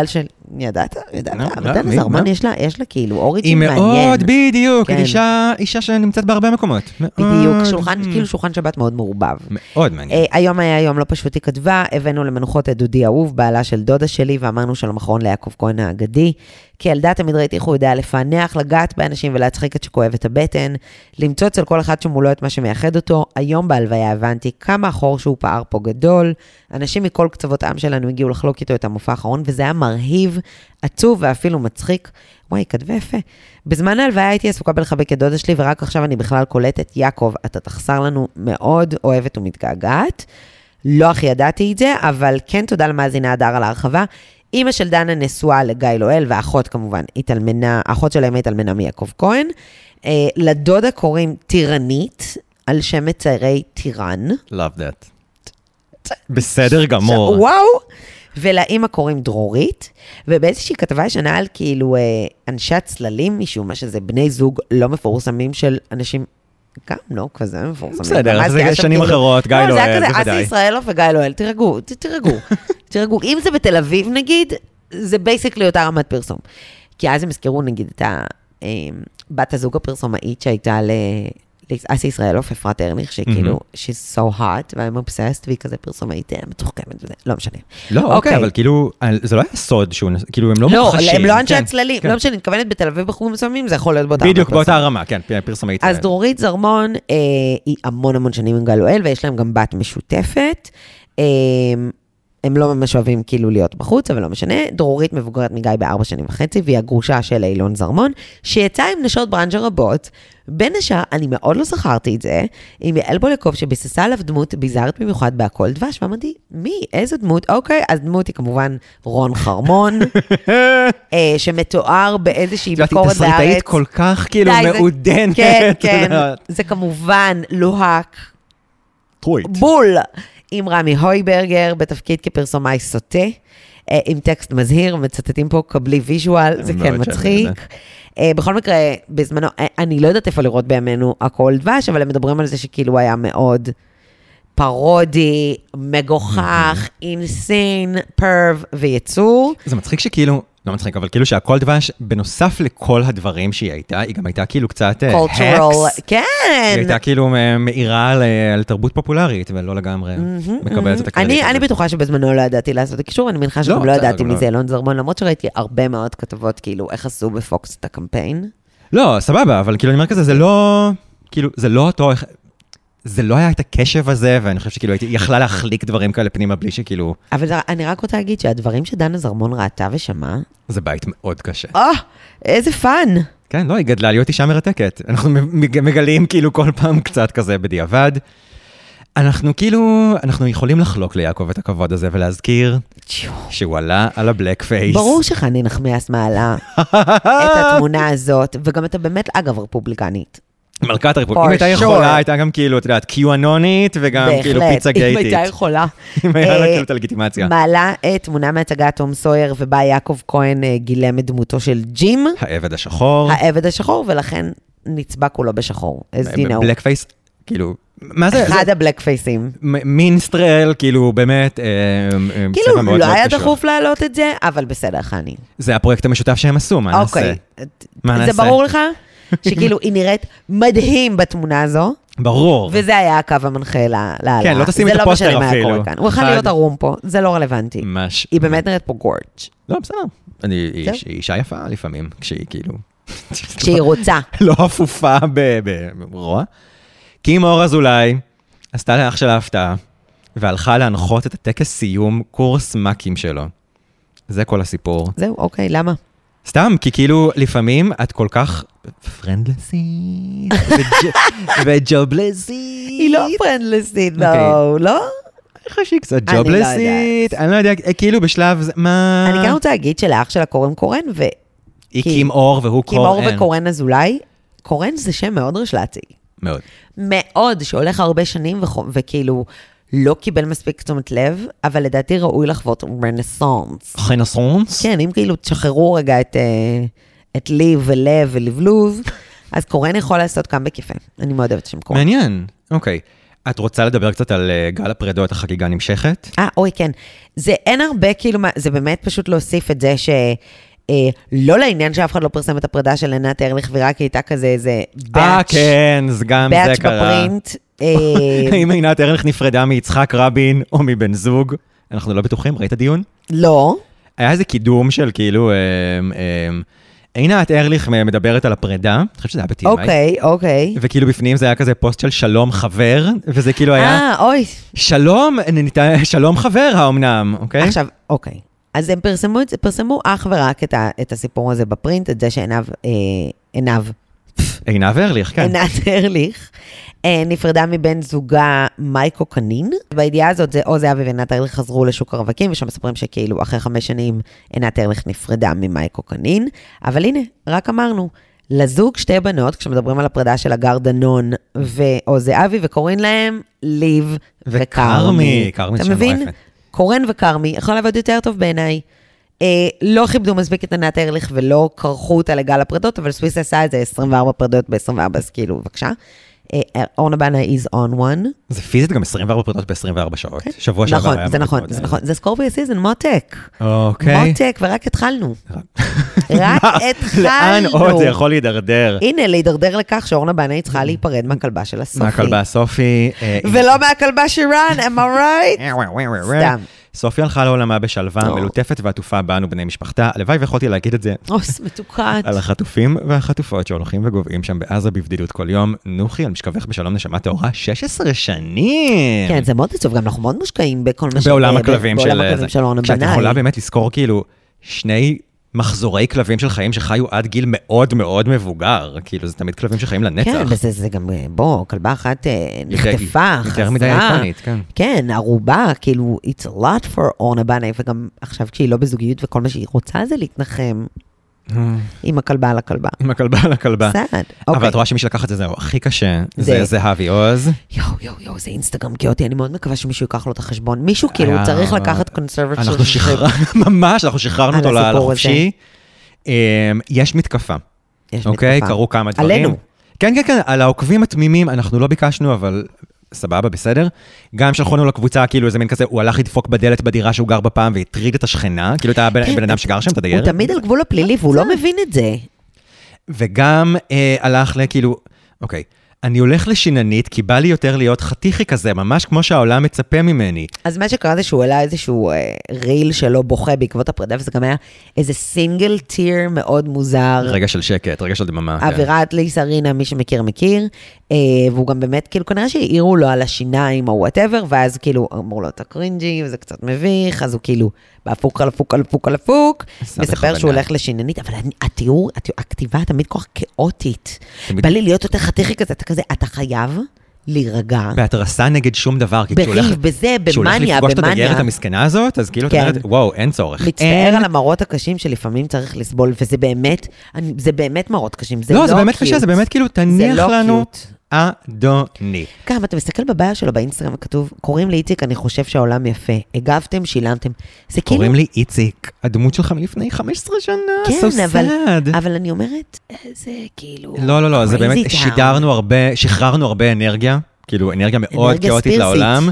ידעת, אבל דנה זרמון יש לה כאילו אוריג'ין היא מעניין. מאוד, בדיוק, אישה שנמצאת בהרבה מקומות. בדיוק, כאילו שולחן שבת מאוד מעורבב. מאוד מעניין. היום היה יום לא פשוט, היא כתבה, הבאנו למנוחות את דודי אהוב, בעלה של דודה שלי, ואמרנו שלום אחרון ליעקב כהן האגדי. כילדה תמיד ראיתי איך הוא יודע לפענח, לגעת באנשים ולהצחיק את שכואב את הבטן, למצוא אצל כל אחד שמולו את מה שמייחד אותו. היום בהלוויה הבנתי כמה החור שהוא פער פה גדול. אנשים מכל קצוות העם שלנו הגיעו לחלוק איתו את המופע האחרון, וזה היה מרהיב, עצוב ואפילו מצחיק. וואי, כתבה יפה. בזמן ההלוויה הייתי עסוקה בלחבק את דודה שלי, ורק עכשיו אני בכלל קולטת, יעקב, אתה תחסר לנו מאוד, אוהבת ומתגעגעת. לא הכי ידעתי את זה, אבל כן תודה למאזינה הדר על ההרחבה. אמא של דנה נשואה לגיא לואל, והאחות כמובן התאלמנה, האחות שלהם התאלמנה מיעקב כהן. לדודה קוראים טירנית, על שם מציירי טירן. Love that. בסדר גמור. וואו. ולאמא קוראים דרורית, ובאיזושהי כתבה ישנה על כאילו אנשי הצללים, משום מה שזה בני זוג לא מפורסמים של אנשים, גם לא כזה מפורסמים. בסדר, זה שנים אחרות, גיא לואל, זה היה כזה, אסי ישראלוף וגיא לואל, תירגעו. אם זה בתל אביב נגיד, זה בייסיקלי אותה רמת פרסום. כי אז הם הזכירו נגיד את בת הזוג הפרסומאית שהייתה אסי ישראלוף, אפרת ארליך, שכאילו, she's so hot, והם obsessed, והיא כזה פרסומאית מתוחכמת וזה, לא משנה. לא, אוקיי, אבל כאילו, זה לא היה סוד שהוא, כאילו, הם לא מוכחשים. לא, הם לא אנשי הצללים, לא משנה, מתכוונת בתל אביב בחורים מסוימים, זה יכול להיות באותה רמה. בדיוק, באותה הרמה, כן, פרסומאית. אז דרורית זרמון, היא המון שנים עם גיא לואל, ויש להם גם בת משותפת, הם לא ממש אוהבים כאילו להיות בחוץ, אבל לא משנה. דרורית מבוגרת מגיא ב4.5 שנים, והיא הגרושה של אילון זרמון, שיצאה עם נשות ברנז'ה רבות. בין השאר, אני מאוד לא זכרתי את זה, עם יעל בולקוב שביססה עליו דמות ביזארית במיוחד בהכל דבש, ואמרתי, מי? איזה דמות? אוקיי, אז דמות היא כמובן רון חרמון, שמתואר באיזושהי ביקורת בארץ. תסריטאית כל כך כאילו מעודנת. כן, זה כמובן לוהק. בול. עם רמי הויברגר, בתפקיד כפרסומאי סוטה, עם טקסט מזהיר, מצטטים פה קבלי ויז'ואל, זה כן מצחיק. בכל מקרה, בזמנו, אני לא יודעת איפה לראות בימינו הכל דבש, אבל הם מדברים על זה שכאילו היה מאוד פרודי, מגוחך, אינסיין, פרב ויצור. זה מצחיק שכאילו, לא מצחיק, אבל כאילו שהכל דבש, בנוסף לכל הדברים שהיא הייתה, היא גם הייתה כאילו קצת הקס. כן. היא הייתה כאילו מאירה על תרבות פופולרית, ולא לגמרי מקבלת את הקרדיט. אני בטוחה שבזמנו לא ידעתי לעשות הקישור, אני מניחה שגם לא ידעתי מזה אילון זרמון, למרות שראיתי הרבה מאוד כתבות, כאילו, איך עשו בפוקס את הקמפיין. לא, סבבה, אבל כאילו אני אומר כזה, זה לא, כאילו, זה לא אותו, זה לא היה את הקשב הזה, ואני חושב שכאילו הייתי יכלה להחליק דברים כאלה פנימה בלי שכאילו... אבל אני רק רוצה להגיד שהדברים שדנה זרמון ראתה ושמעה... זה בית מאוד קשה. איזה פאן. כן, לא, היא גדלה להיות אישה מרתקת. אנחנו מגלים כאילו כל פעם קצת כזה בדיעבד. אנחנו כאילו, אנחנו יכולים לחלוק ליעקב את הכבוד הזה ולהזכיר שהוא עלה על הבלק פייס. ברור שחני נחמיאס מעלה את התמונה הזאת, וגם אתה באמת, אגב, רפובליקנית. מלכת הרפובליקה, אם הייתה יכולה, הייתה גם כאילו, את יודעת, קיואנונית וגם כאילו פיצה גייטית. אם הייתה יכולה. אם היה לה כאילו את הלגיטימציה. מעלה תמונה מהצגת תום סויר, ובה יעקב כהן גילם את דמותו של ג'ים. העבד השחור. העבד השחור, ולכן נצבע כולו בשחור. בלק פייס, כאילו, מה זה? אחד הבלק פייסים. מינסטרל, כאילו, באמת, כאילו, לא היה דחוף להעלות את זה, אבל בסדר, חני. זה הפרויקט המשותף שהם עשו, מה נעשה? זה ברור לך? שכאילו היא נראית מדהים בתמונה הזו. ברור. וזה היה הקו המנחה להעלה. כן, לא תשים את הפוסטר אפילו. הוא יכול להיות ערום פה, זה לא רלוונטי. היא באמת נראית פה גורג'. לא, בסדר. היא אישה יפה לפעמים, כשהיא כאילו... כשהיא רוצה. לא אפופה ברוע. כי מאור אזולאי עשתה לאח של ההפתעה, והלכה להנחות את הטקס סיום קורס מקים שלו. זה כל הסיפור. זהו, אוקיי, למה? סתם, כי כאילו לפעמים את כל כך פרנדלסית וג'ובלסית. היא לא פרנדלסית, לא? אני חושב שהיא קצת ג'ובלסית, אני לא יודע, כאילו בשלב זה, מה... אני כאן רוצה להגיד שלאח שלה קוראים קורן, היא קים אור והוא קורן. קים אור וקורן אזולאי, קורן זה שם מאוד רשל"צי. מאוד. מאוד, שהולך הרבה שנים וכאילו... לא קיבל מספיק תשומת לב, אבל לדעתי ראוי לחוות רנסונס. רנסונס? כן, אם כאילו תשחררו רגע את ליב ולב ולבלוב, אז קורן יכול לעשות כאן בכיפה. אני מאוד אוהבת שם קורן. מעניין, אוקיי. את רוצה לדבר קצת על גל הפרדות, החגיגה נמשכת? אוי, כן. זה אין הרבה, כאילו, זה באמת פשוט להוסיף את זה לא לעניין שאף אחד לא פרסם את הפרידה של עינת ארליך, ורק הייתה כזה איזה באץ'. כן, גם זה קרה. בפרינט. האם עינת ארליך נפרדה מיצחק רבין או מבן זוג? אנחנו לא בטוחים, ראית הדיון? לא. היה איזה קידום של כאילו, עינת ארליך מדברת על הפרידה, אני חושב שזה היה ב-TMI. אוקיי. וכאילו בפנים זה היה כזה פוסט של שלום חבר, וזה כאילו היה, אוי. שלום חבר האומנם, אוקיי? עכשיו, אוקיי. אז הם פרסמו אך ורק את הסיפור הזה בפרינט, את זה עינב ארליך, כן. עינת ארליך, נפרדה מבן זוגה מייקו קנין. בידיעה הזאת זה או זהבי ועינת ארליך חזרו לשוק הרווקים, ושם מספרים שכאילו אחרי 5 שנים עינת ארליך נפרדה ממייקו קנין. אבל הנה, רק אמרנו, לזוג 2 בנות, כשמדברים על הפרידה של הגר דנון או זהבי, וקוראים להם ליב וקרמי. אתה מבין? קורן וקרמי, יכול לעבוד יותר טוב בעיניי. לא כיבדו מספיק את עינת ארליך ולא קרחו אותה לגל הפרדות, אבל סוויס עשה את זה 24 פרדות ב-24, אז כאילו, בבקשה. אורנה בנה is on one. זה פיזית גם 24 פרדות ב-24 שעות. שבוע שעבר היה נכון, זה נכון. זה סקורפיו סיזן, מותק. אוקיי. מותק, ורק התחלנו. רק התחלנו. לאן עוד זה יכול להידרדר? הנה, להידרדר לכך שאורנה בנה היא צריכה להיפרד מהכלבה של הסופי. מהכלבה סופי. ולא מהכלבה שירן, am I right? סתם. סופי הלכה לעולמה בשלווה, מלוטפת ועטופה בנו בני משפחתה. הלוואי ויכולתי להגיד את זה. אוס, מתוקת. על החטופים והחטופות שהולכים וגובעים שם בעזה בבדידות כל יום. נוחי, על משכבך בשלום נשמה טהורה, 16 שנים. כן, זה מאוד עצוב, גם אנחנו מאוד מושקעים בכל מה בעולם הכלבים של אורנה בנאי. כשאת יכולה באמת לזכור כאילו 2 מחזורי כלבים של חיים שחיו עד גיל מאוד מאוד מבוגר. כאילו, זה תמיד כלבים שחיים לנצח. כן, וזה גם, כלבה אחת נחטפה, חזרה. יותר מדי איקונית, כן. כן, ערובה, כאילו, it's a lot for אורנה בנאי, וגם עכשיו כשהיא לא בזוגיות וכל מה שהיא רוצה זה להתנחם עם הכלבה על הכלבה. עם הכלבה על הכלבה. סעד. אבל את רואה שמי שלקח את זה, זהו, הכי קשה, זה זהבי עוז. יואו, זה אינסטגרם קיוטי, אני מאוד מקווה שמישהו ייקח לו את החשבון. מישהו כאילו צריך לקחת קונסרבט של אנחנו שחררנו אותו לחופשי. יש מתקפה. אוקיי? קראו כמה דברים. עלינו. כן, על העוקבים התמימים, אנחנו לא ביקשנו, אבל סבבה, בסדר. גם שלחונו לקבוצה, כאילו איזה מין כזה, הוא הלך לדפוק בדלת בדירה שהוא גר בפעם, והטריד את השכנה, כאילו את הבן אדם שגר שם, את הדייר. הוא תמיד על גבול הפלילי, והוא לא מבין את זה. וגם הלך לכאילו, אוקיי, אני הולך לשיננית, כי בא לי יותר להיות חתיכי כזה, ממש כמו שהעולם מצפה ממני. אז מה שקרה זה שהוא העלה איזשהו ריל שלו בוכה בעקבות הפרידה, וזה גם היה איזה סינגל טיר מאוד מוזר. רגע של שקט, רגע של דממה. אווירת ליסה רינה, מי שמכיר מכיר, והוא גם באמת, כאילו, כנראה שהעירו לו על השיניים או whatever, ואז כאילו אמרו לו, אתה קרינג'י, וזה קצת מביך, אז הוא כאילו, בהפוק על הפוק על הפוק על הפוק, מספר שהוא הולך לשיננית, אבל התיאור, הכתיבה תמיד כל כך כאוטית. בא לי להיות יותר חתיכי כזה, אתה כזה, אתה חייב להירגע. בהתרסה נגד שום דבר. בריב, בזה, במניה, לפגוש את הדיירת המסכנה הזאת, אז כאילו, וואו, אין צורך. מצטער על המראות הקשים שלפעמים צריך לסבול, וזה באמת מראות קשים, זה לא קיוט. זה באמת קשה, זה באמת כאילו, תניח לנו אדוני. גם, אתה מסתכל בבעיה שלו באינסטגרם וכתוב, קוראים לי איציק, אני חושב שהעולם יפה. הגבתם, שילמתם. זה כאילו... קוראים לי איציק, הדמות שלך מלפני 15 שנה, כן, so sad. אבל אני אומרת, זה כאילו... לא, זה באמת, שחררנו הרבה אנרגיה, כאילו אנרגיה מאוד כאוטית לעולם,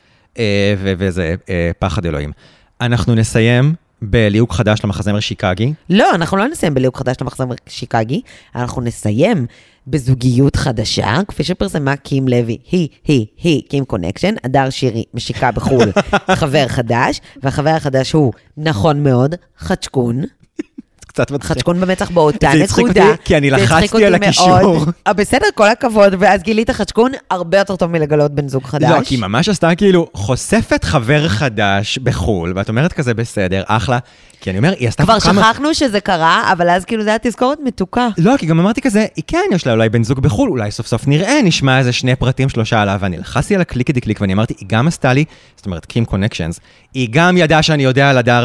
וזה פחד אלוהים. אנחנו נסיים בליהוק חדש למחזמר שיקגי. לא, אנחנו לא נסיים בליהוק חדש למחזמר שיקגי, אנחנו נסיים בזוגיות חדשה, כפי שפרסמה קים לוי, היא, קים קונקשן, הדר שירי, משיקה בחול, חבר חדש, והחבר החדש הוא, נכון מאוד, חצ'קון. חצ'קון במצח באותה נקודה. זה הצחיק אותי, כי אני לחצתי על הקישור. בסדר, כל הכבוד, ואז גילית חצ'קון הרבה יותר טוב מלגלות בן זוג חדש. לא, כי ממש עשתה כאילו, חושפת חבר חדש בחול, ואת אומרת כזה בסדר, אחלה, כי אני אומר, היא עשתה כבר שכחנו שזה קרה, אבל אז כאילו זה היה תזכורת מתוקה. לא, כי גם אמרתי כזה, היא כן, יש לה אולי בן זוג בחול, אולי סוף סוף נראה, נשמע איזה 2 פרטים 3 עליו, ואני לחסתי על הקליקי קליק, ואני אמרתי, היא גם עשתה לי, זאת אומרת, קים קונקשנס, היא גם ידעה שאני יודע על הדר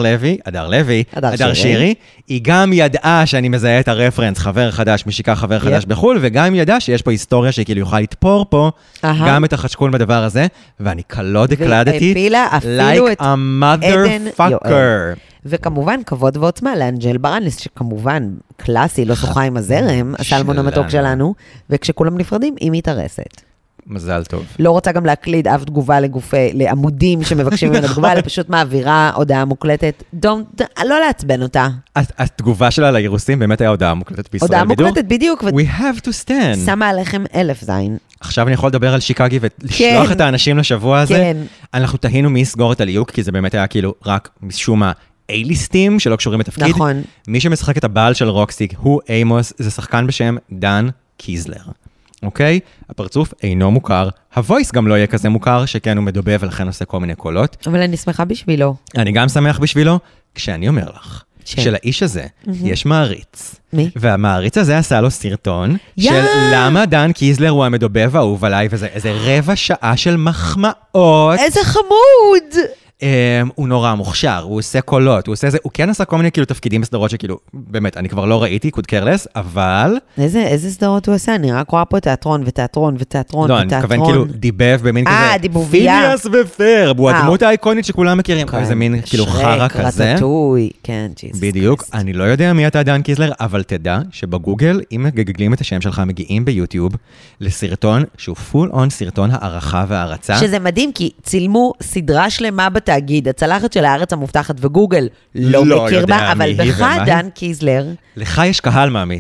שירי, היא גם ידעה שאני מזהה את הרפרנס, חבר חדש, משיקה חבר חדש בחול, וגם ידעה שיש פה היסטוריה שהיא כאילו יוכל לתפור פה, גם את החשקון בדבר הזה, ואני קלוד הקלדתי, like a motherfucker. וכמובן, כבוד ועוצמה לאנג'ל ברנס, שכמובן קלאסי, לא שוחה עם הזרם, הסלמון המתוק שלנו, וכשכולם נפרדים, היא מתארסת. מזל טוב. לא רוצה גם להקליד אף תגובה לעמודים שמבקשים ממנה תגובה, אלא פשוט מעבירה הודעה מוקלטת. לא לעצבן אותה. התגובה שלה לאירוסים באמת היה הודעה מוקלטת בישראל. הודעה מוקלטת בדיוק. We have to stand. שמה עליכם 1000 זין. עכשיו אני יכול לדבר על שיקגי ולשלוח את האנשים לשבוע הזה. כן. אנחנו תהינו מי יסגור את הליהוק, כי זה באמת היה כאילו רק משום מה A-ליסטים שלא קשורים לתפקיד. נכון. מי שמשחק את הבעל של רוקסי הוא אימוס, זה שחקן בשם דן קיזלר. אוקיי? הפרצוף אינו מוכר, הוויס גם לא יהיה כזה מוכר, שכן הוא מדובב ולכן עושה כל מיני קולות. אבל אני שמחה בשבילו. אני גם שמח בשבילו, כשאני אומר לך, שלאיש הזה יש מעריץ. מי? והמעריץ הזה עשה לו סרטון, של למה דן קיזלר הוא המדובב האהוב עליי, וזה איזה רבע שעה של מחמאות. איזה חמוד! הוא נורא מוכשר, הוא עושה קולות, הוא כן עשה כל מיני כאילו תפקידים בסדרות שכאילו, באמת, אני כבר לא ראיתי, could care less, אבל... איזה סדרות הוא עושה? אני רק רואה פה תיאטרון ותיאטרון ותיאטרון לא, אני מתכוון כאילו דיבב במין כזה... דיבוביה. פיליאס ופרב, הוא הדמות האיקונית שכולם מכירים, איזה מין כאילו חרה כזה. רטטוי, כן, ג'יזוס. בדיוק, אני לא יודע מי אתה דן קיזלר, אבל תדע שבגוגל, אם מגגלים את השם שלך, מגיעים ביוטיוב לסרטון שהוא פול און סרטון הערכה והערצה. שזה מדהים, כי צילמו סדרה שלמה בתאגיד, הצלחת של הארץ המובטחת, וגוגל לא מכיר בה, אבל בך דן קיזלר. לך יש קהל מאמי.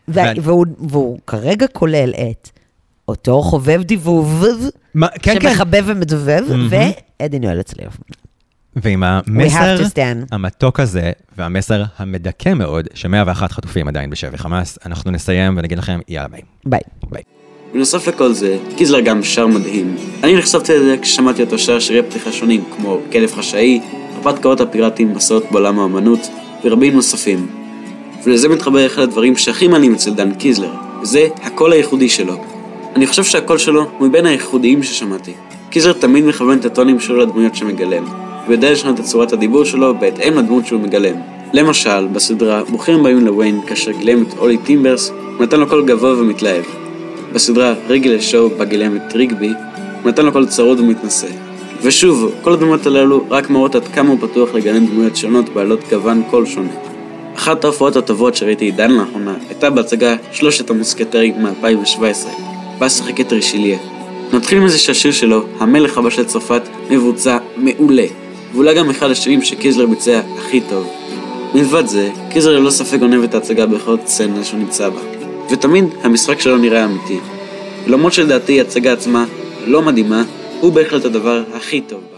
והוא כרגע כולל את אותו חובב דיבוב, שמחבב ומדובב, ועדן יואל צליוף. ועם המסר המתוק הזה, והמסר המדכא מאוד, ש101 חטופים עדיין בשבי חמאס, אנחנו נסיים ונגיד לכם, יאללה ביי. ביי. ביי. בנוסף לכל זה, קיזלר גם שר מדהים. אני נחשפתי לזה כששמעתי אותו שר שירי פתיחה שונים, כמו כלב חשאי, הרפתקאות הפיראטיים, מסעות בעולם האמנות, ורבים נוספים. ולזה מתחבר אחד הדברים שהכי מעניינים אצל דן קיזלר, וזה הקול הייחודי שלו. אני חושב שהקול שלו הוא מבין הייחודיים ששמעתי. קיזלר תמיד מכוון את הטונים שלו לדמויות שמגלם, ויודע לשנות את צורת הדיבור שלו בהתאם לדמות שהוא מגלם. למשל, בסדרה ברוכים הבאים לוויין, כאשר גילם את אולי טימברס, הוא נתן לו קול גבוה ומתלהב. בסדרה רגל לשואו בגילם את ריגבי, הוא נתן לו קול צרוד ומתנשא. ושוב, כל הדמויות הללו רק מראות עד כמה הוא פתוח לגלם דמויות שונות בעלות גוון קול שונה. אחת ההופעות הטובות שראיתי דן לאחרונה הייתה בהצגה שלושת המוסקטרים מ-2017, בה שיחק את רישיליה. נתחיל מזה שהשיר שלו, המלך הבא של צרפת, מבוצע מעולה, ואולי גם אחד השירים שקיזלר ביצע הכי טוב. מלבד זה, קיזלר ללא ספק גונב את ההצגה בכל סצנה שהוא נמצא בה, ותמיד המשחק שלו נראה אמיתי. למרות שלדעתי ההצגה עצמה לא מדהימה, הוא בהחלט הדבר הכי טוב בה.